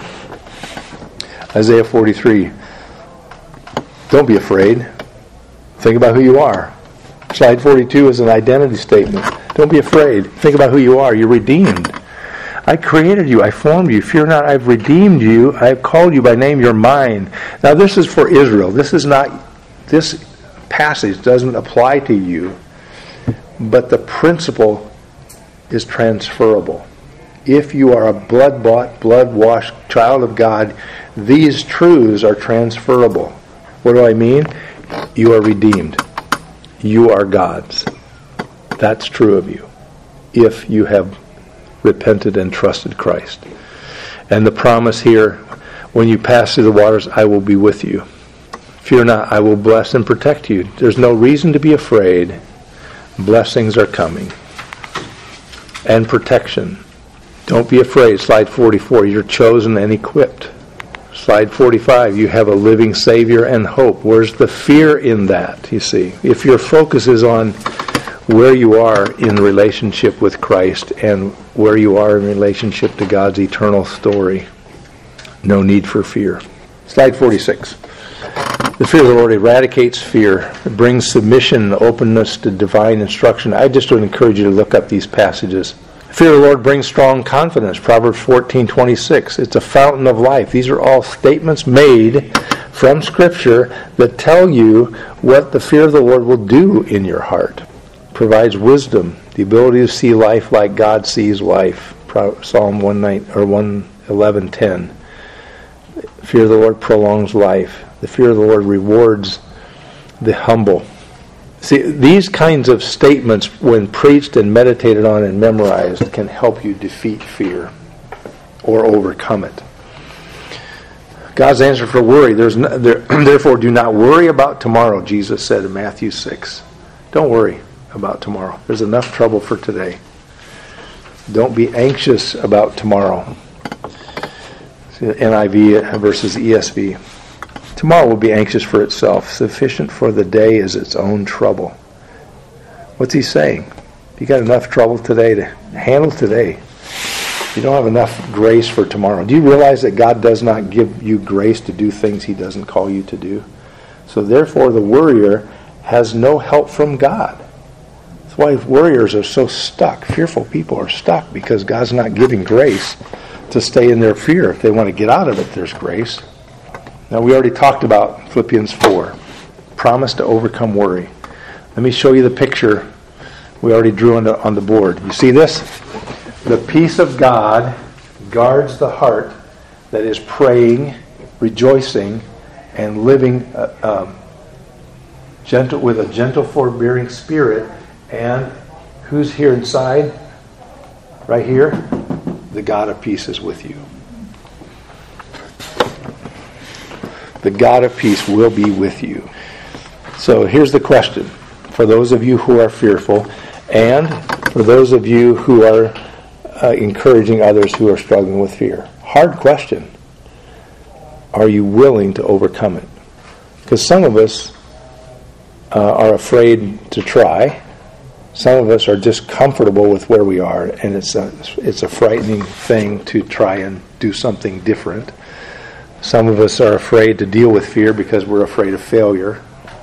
Isaiah forty-three. Don't be afraid. Think about who you are. Slide forty-two is an identity statement. Don't be afraid. Think about who you are. You're redeemed. I created you. I formed you. Fear not. I've redeemed you. I have called you by name. You're mine. Now this is for Israel. This is not... This passage doesn't apply to you, but the principle is transferable. If you are a blood-bought, blood-washed child of God, these truths are transferable. What do I mean? You are redeemed. You are God's. That's true of you, if you have repented and trusted Christ. And the promise here, When you pass through the waters, I will be with you. Fear not, I will bless and protect you. There's no reason to be afraid. Blessings are coming. And protection. Don't be afraid. Slide forty-four, you're chosen and equipped. Slide forty-five, you have a living Savior and hope. Where's the fear in that, you see? If your focus is on where you are in relationship with Christ and where you are in relationship to God's eternal story, no need for fear. Slide forty-six. The fear of the Lord eradicates fear. It brings submission and openness to divine instruction. I just would encourage you to look up these passages. Fear of the Lord brings strong confidence. Proverbs fourteen twenty-six. It's a fountain of life. These are all statements made from Scripture that tell you what the fear of the Lord will do in your heart. It provides wisdom, the ability to see life like God sees life. Psalm one eleven ten. Fear of the Lord prolongs life. The fear of the Lord rewards the humble. See, these kinds of statements, when preached and meditated on and memorized, can help you defeat fear or overcome it. God's answer for worry. There's no, there, therefore, do not worry about tomorrow, Jesus said in Matthew six. Don't worry about tomorrow. There's enough trouble for today. Don't be anxious about tomorrow. N I V versus E S V. Tomorrow will be anxious for itself. Sufficient for the day is its own trouble. What's he saying? You got enough trouble today to handle today. You don't have enough grace for tomorrow. Do you realize that God does not give you grace to do things he doesn't call you to do? So therefore the worrier has no help from God. That's why worriers are so stuck. Fearful people are stuck because God's not giving grace to stay in their fear. If they want to get out of it, there's grace. Now, we already talked about Philippians four. Promise to overcome worry. Let me show you the picture we already drew on the, on the board. You see this? The peace of God guards the heart that is praying, rejoicing, and living uh, um, gentle with a gentle, forbearing spirit. And who's here inside? Right here? The God of peace is with you. The God of peace will be with you. So here's the question. For those of you who are fearful, and for those of you who are uh, encouraging others who are struggling with fear. Hard question. Are you willing to overcome it? Because some of us uh, are afraid to try. Some of us are just comfortable with where we are, and it's a, it's a frightening thing to try and do something different. Some of us are afraid to deal with fear because we're afraid of failure.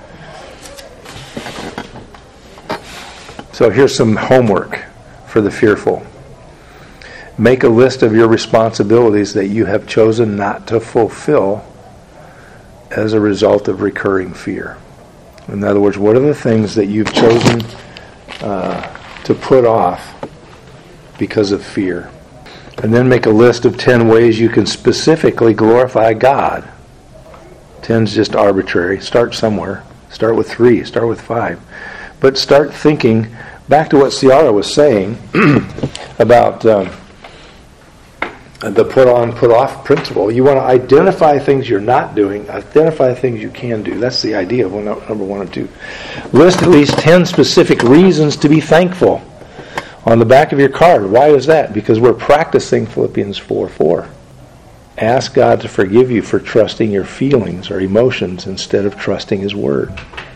So here's some homework for the fearful. Make a list of your responsibilities that you have chosen not to fulfill as a result of recurring fear. In other words, what are the things that you've chosen uh, to put off because of fear? And then make a list of ten ways you can specifically glorify God. Ten's just arbitrary. Start somewhere. Start with three. Start with five. But start thinking back to what Ciara was saying about um, the put on, put off principle. You want to identify things you're not doing, identify things you can do. That's the idea of number one and two. List at least ten specific reasons to be thankful. On the back of your card. Why is that? Because we're practicing Philippians four four. Ask God to forgive you for trusting your feelings or emotions instead of trusting His Word.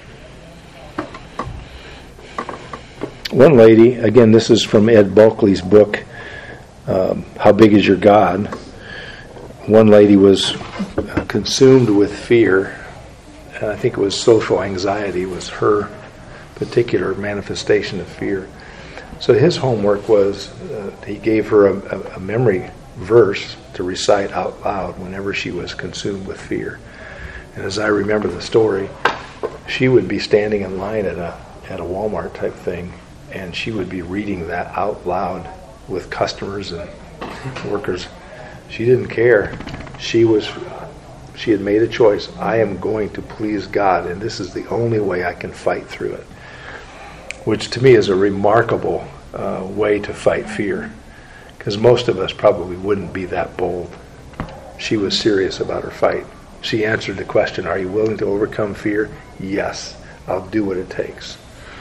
One lady, again, this is from Ed Bulkley's book, um, How Big Is Your God? One lady was consumed with fear, and I think it was social anxiety was her particular manifestation of fear. So his homework was, uh, he gave her a, a memory verse to recite out loud whenever she was consumed with fear. And as I remember the story, she would be standing in line at a at a Walmart type thing, and she would be reading that out loud with customers and workers. She didn't care. She was, she had made a choice. I am going to please God, and this is the only way I can fight through it. Which to me is a remarkable uh, way to fight fear, because most of us probably wouldn't be that bold she was serious about her fight. She answered the question, are you willing to overcome fear? Yes, I'll do what it takes.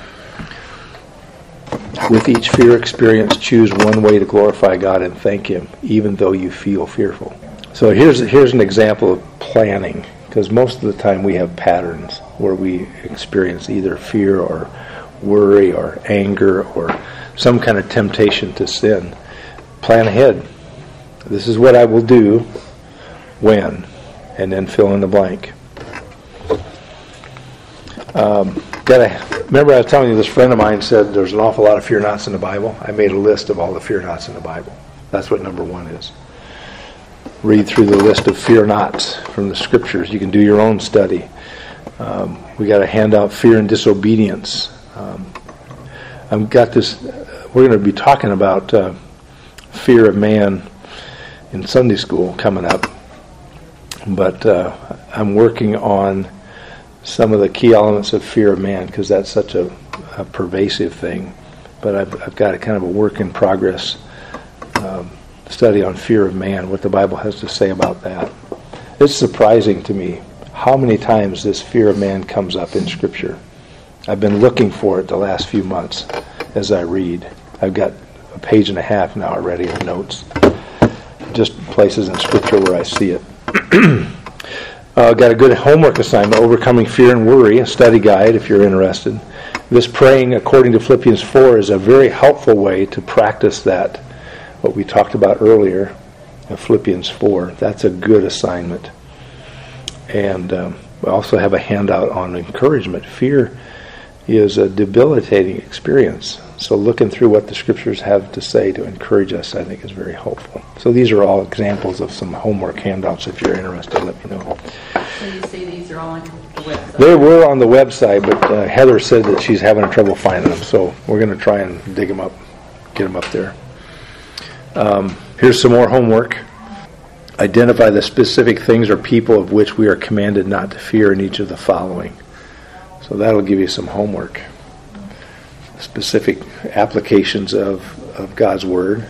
With each fear experience, choose one way to glorify God and thank Him, even though you feel fearful. So here's here's an example of planning, because most of the time we have patterns where we experience either fear or worry or anger or some kind of temptation to sin. Plan ahead. This is what I will do when, and then fill in the blank. Um, gotta, remember I was telling you this friend of mine said there's an awful lot of fear nots in the Bible. I made a list of all the fear nots in the Bible. That's what number one is. Read through the list of fear nots from the scriptures. You can do your own study. Um, we got to hand out fear and disobedience. Um, I've got this. We're going to be talking about uh, fear of man in Sunday school coming up, but uh, I'm working on some of the key elements of fear of man because that's such a, a pervasive thing. But I've, I've got a kind of a work in progress um, study on fear of man, what the Bible has to say about that. It's surprising to me how many times this fear of man comes up in Scripture. I've been looking for it the last few months as I read. I've got a page and a half now already of notes, just places in Scripture where I see it. uh, got a good homework assignment, Overcoming Fear and Worry, a study guide if you're interested. This praying according to Philippians four is a very helpful way to practice that, what we talked about earlier, in Philippians four. That's a good assignment. And um, we also have a handout on encouragement. Fear is a debilitating experience. So looking through what the Scriptures have to say to encourage us, I think, is very helpful. So these are all examples of some homework handouts. If you're interested, let me know. So you say these are all on the website? They were on the website, but uh, Heather said that she's having trouble finding them. So we're going to try and dig them up, get them up there. Um, here's some more homework. Identify the specific things or people of which we are commanded not to fear in each of the following. So that'll give you some homework. Specific applications of, of God's Word.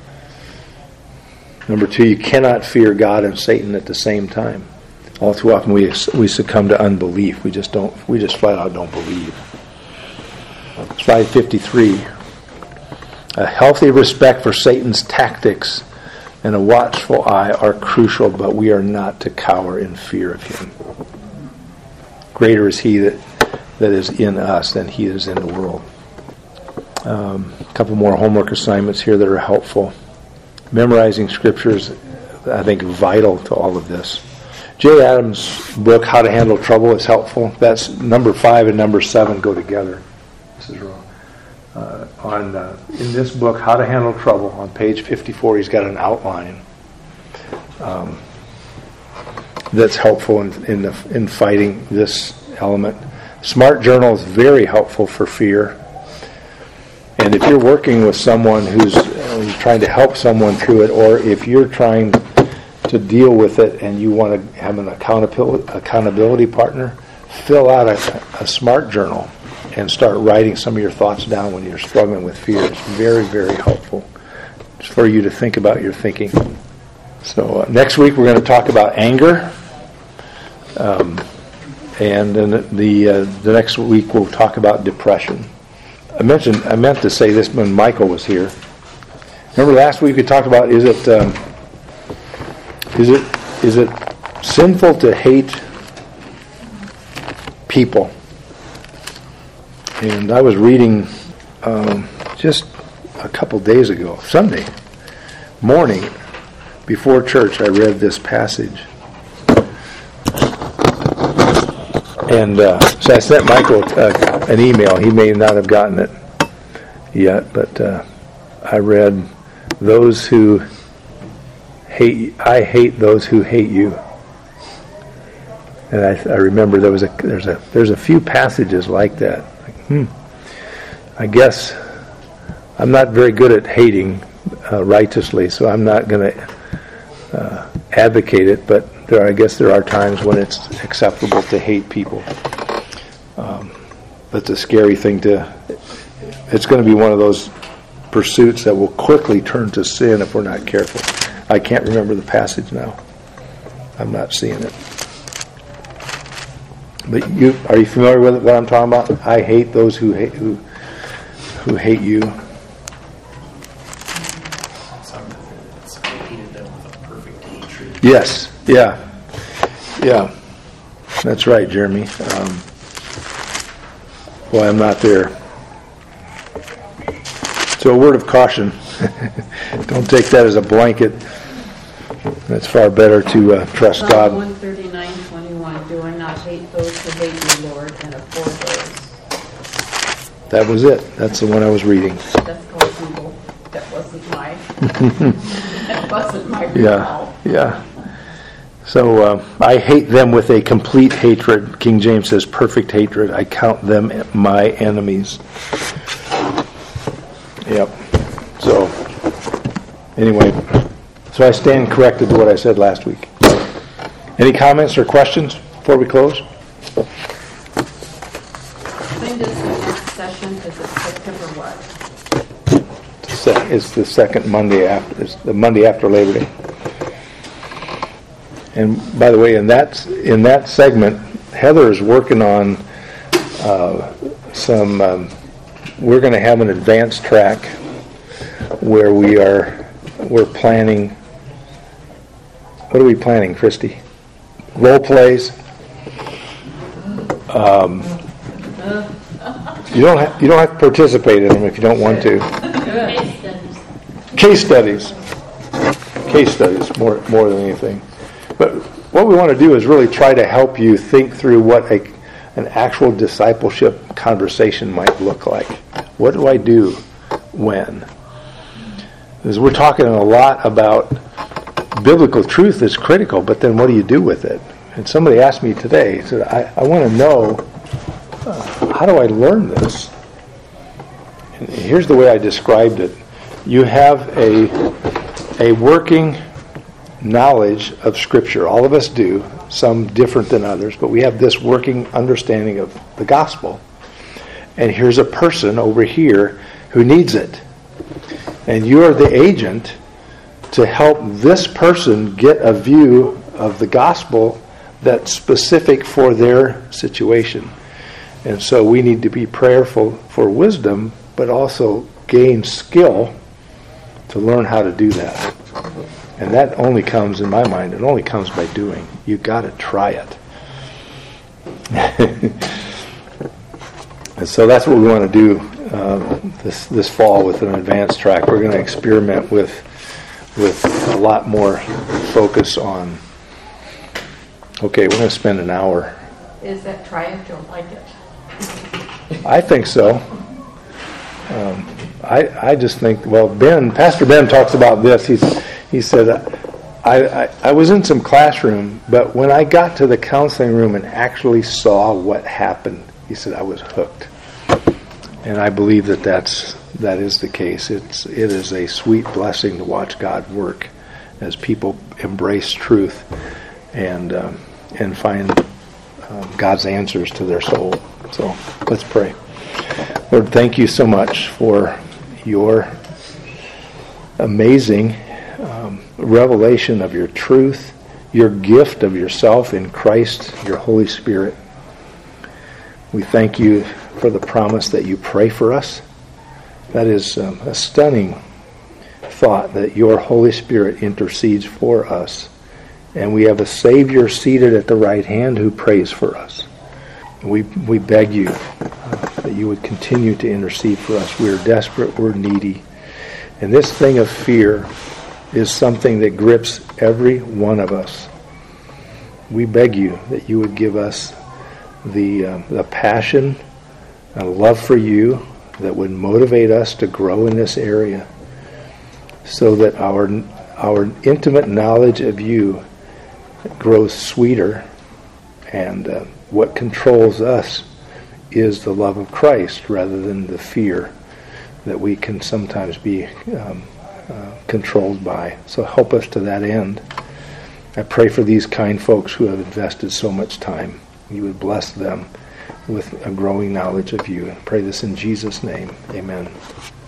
Number two, you cannot fear God and Satan at the same time. All too often we we succumb to unbelief. We just don't. We just flat out don't believe. Slide fifty-three. A healthy respect for Satan's tactics and a watchful eye are crucial, but we are not to cower in fear of him. Greater is he that, that is in us than he is in the world. Um, a couple more homework assignments here that are helpful. Memorizing scriptures, I think, vital to all of this. Jay Adams' book, How to Handle Trouble, is helpful. That's number five and number seven go together. This is wrong. Uh, on uh, in this book, How to Handle Trouble, on page fifty-four, he's got an outline um, that's helpful in in, the, in fighting this element. Smart Journal is very helpful for fear. And if you're working with someone who's, uh, who's trying to help someone through it, or if you're trying to deal with it and you want to have an accountability accountability partner, fill out a, a Smart Journal and start writing some of your thoughts down when you're struggling with fear. It's very, very helpful just for you to think about your thinking. So uh, next week we're going to talk about anger. Um, and then the uh, the next week we'll talk about depression. I mentioned I meant to say this when Michael was here. Remember last week we talked about is it um, is it is it sinful to hate people? And I was reading um, just a couple days ago, Sunday morning, before church, I read this passage. And uh, so I sent Michael uh, an email. He may not have gotten it yet, but uh, I read, "Those who hate, I hate those who hate you." And I, I remember there was a there's a there's a few passages like that. Hmm. I guess I'm not very good at hating uh, righteously, so I'm not going to uh, advocate it. But there, I guess there are times when it's acceptable to hate people. Um, that's a scary thing to. It's going to be one of those pursuits that will quickly turn to sin if we're not careful. I can't remember the passage now. I'm not seeing it. But you, are you familiar with what I'm talking about? I hate those who hate who who hate you. Yes, yeah, yeah. That's right, Jeremy. Um, boy, I'm not there. So a word of caution. Don't take that as a blanket. It's far better to uh, trust Psalm God. one thirty-nine twenty-one, do I not hate those who hate you, Lord, and abhor those? That was it. That's the one I was reading. That's called Google. That wasn't my, that wasn't my Yeah, recall. yeah. So uh, I hate them with a complete hatred. King James says perfect hatred. I count them my enemies. Yep. So anyway, so I stand corrected to what I said last week. Any comments or questions before we close? When does the next session, is it September what? Se- It's the second Monday after. It's the Monday after Labor Day. And by the way, in that in that segment, Heather is working on uh, some. Um, we're going to have an advanced track where we are we're planning. What are we planning, Christy? Role plays. Um, you don't have, you don't have to participate in them if you don't want to. Case studies. Case studies more more than anything. But what we want to do is really try to help you think through what a, an actual discipleship conversation might look like. What do I do when? Because we're talking a lot about biblical truth is critical, but then what do you do with it? And somebody asked me today, said, I, I want to know, uh, how do I learn this? And here's the way I described it. You have a a working knowledge of Scripture. All of us do, some different than others, but we have this working understanding of the gospel. And here's a person over here who needs it. And you are the agent to help this person get a view of the gospel that's specific for their situation. And so we need to be prayerful for wisdom, but also gain skill to learn how to do that. And that only comes, in my mind, it only comes by doing. You've got to try it. And so that's what we want to do uh, this this fall with an advanced track. We're going to experiment with with a lot more focus on, okay, we're going to spend an hour. Is that try it, don't like it? I think so. Um, I I just think, well, Ben, Pastor Ben talks about this. He's He said, I, I, I was in some classroom, but when I got to the counseling room and actually saw what happened, he said, I was hooked. And I believe that that's, that is the case. It's, it is a sweet blessing to watch God work as people embrace truth and, um, and find um, God's answers to their soul. So let's pray. Lord, thank you so much for your amazing Um, revelation of your truth, your gift of yourself in Christ, your Holy Spirit. We thank you for the promise that you pray for us. That is um, a stunning thought, that your Holy Spirit intercedes for us. And we have a Savior seated at the right hand who prays for us. We, we beg you uh, that you would continue to intercede for us. We are desperate, we're needy. And this thing of fear is something that grips every one of us. We beg you that you would give us the uh, the passion and love for you that would motivate us to grow in this area, so that our our intimate knowledge of you grows sweeter, and uh, what controls us is the love of Christ rather than the fear that we can sometimes be um, Uh, controlled by. So help us to that end. I pray for these kind folks who have invested so much time. You would bless them with a growing knowledge of you. I pray this in Jesus' name. Amen.